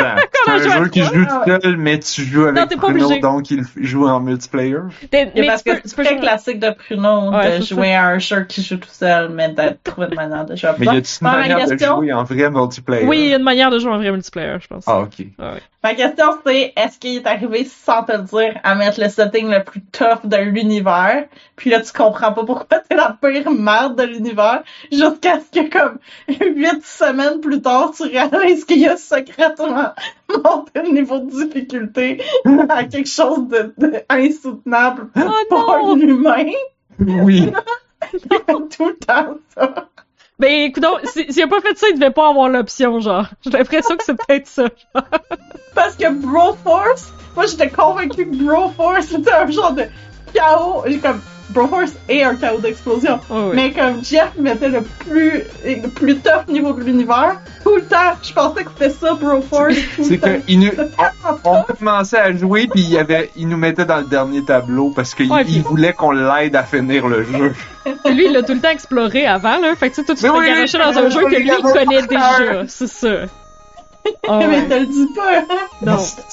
la un jouer à jeu qui trois. joue Ah tout seul, mais tu joues Non, avec t'es pas Bruno, obligé. donc il joue en multiplayer. Mais Parce tu que peux c'est très jouer- classique de Pruno Ouais, de c'est jouer à un jeu qui joue tout seul, mais de trouver une manière de jouer à Mais y plusieurs. a-tu une Ma manière de question- jouer en vrai multiplayer? Oui, il y a une manière de jouer en vrai multiplayer, je pense. Ah, ok. Ouais. Ma question c'est, est-ce qu'il est arrivé sans te le dire à mettre le setting le plus tough de l'univers, puis là tu comprends pas pourquoi t'es la pire merde de l'univers, jusqu'à ce que comme 8 semaines plus tard, tu réalises qu'il a secrètement monté le niveau de difficulté à quelque chose de insoutenable Oh pour non! un humain. Oui. Tout le temps ça. Ben, écoute, s'il a pas fait ça, il devait pas avoir l'option, genre. J'ai l'impression que c'est peut-être ça. Parce que Broforce, moi j'étais convaincue que Broforce c'était un genre de chaos, comme Broforce est un chaos d'explosion. Oh, oui. Mais comme Jeff mettait le plus tough niveau de l'univers, tout le temps, je pensais que c'était ça Broforce. tout C'est le temps. que il nous, C'était tellement on tough. commençait à jouer puis il nous mettait dans le dernier tableau parce qu'il Ouais, puis- il voulait qu'on l'aide à finir le jeu. Lui, il l'a tout le temps exploré avant, là. Fait que tu sais, toi, tu Mais te oui, fais garocher dans oui, un jeu que lui, il oui, connaît oui. déjà. C'est ça. Oh, Mais ouais. te le dis pas, hein. Non.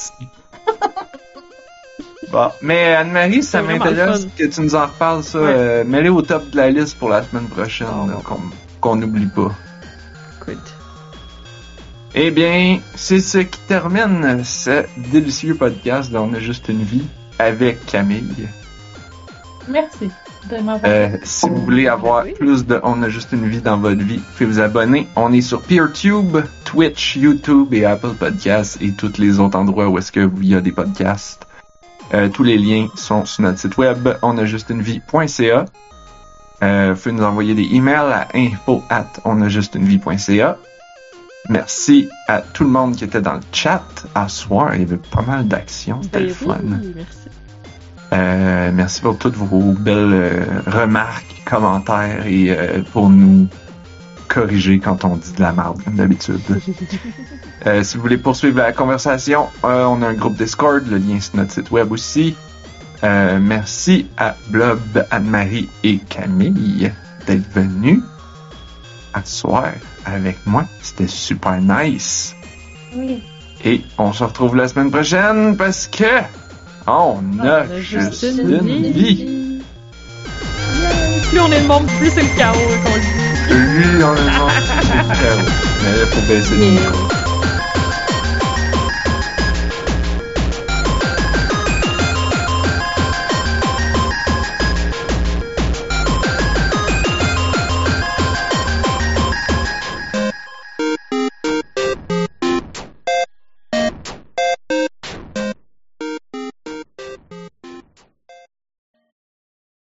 Bon, mais Anne-Marie, ça C'est vraiment m'intéresse le fun. que tu nous en reparles, ça. Ouais. Mets-les au top de la liste pour la semaine prochaine, Oh. là, qu'on n'oublie pas. Good. Eh bien, c'est ce qui termine ce délicieux podcast dont On a juste une vie avec Camille. Merci de m'avoir. Si vous voulez avoir Oui. plus de On a juste une vie dans votre vie, faites vous abonner. On est sur PeerTube, Twitch, YouTube et Apple Podcasts et tous les autres endroits où est-ce que il y a des podcasts. Tous les liens sont sur notre site web onajustunevie.ca. Vous pouvez nous envoyer des emails à info@onajustunevie.ca. Merci à tout le monde qui était dans le chat à soir. Il y avait pas mal d'actions, c'était Ben le fun. oui, merci. Merci pour toutes vos belles remarques, commentaires et pour nous corriger quand on dit de la merde, comme d'habitude. Si vous voulez poursuivre la conversation, on a un groupe Discord, le lien sur notre site web aussi. Merci à Blob, Anne-Marie et Camille d'être venus à soir avec moi. C'était super nice. Oui. Et on se retrouve la semaine prochaine parce que on a juste une vie. Plus on est le monde, plus c'est le chaos qu'on le dit. Lui, on a le monde, c'est le chaos. Mais là, faut baisser le micro.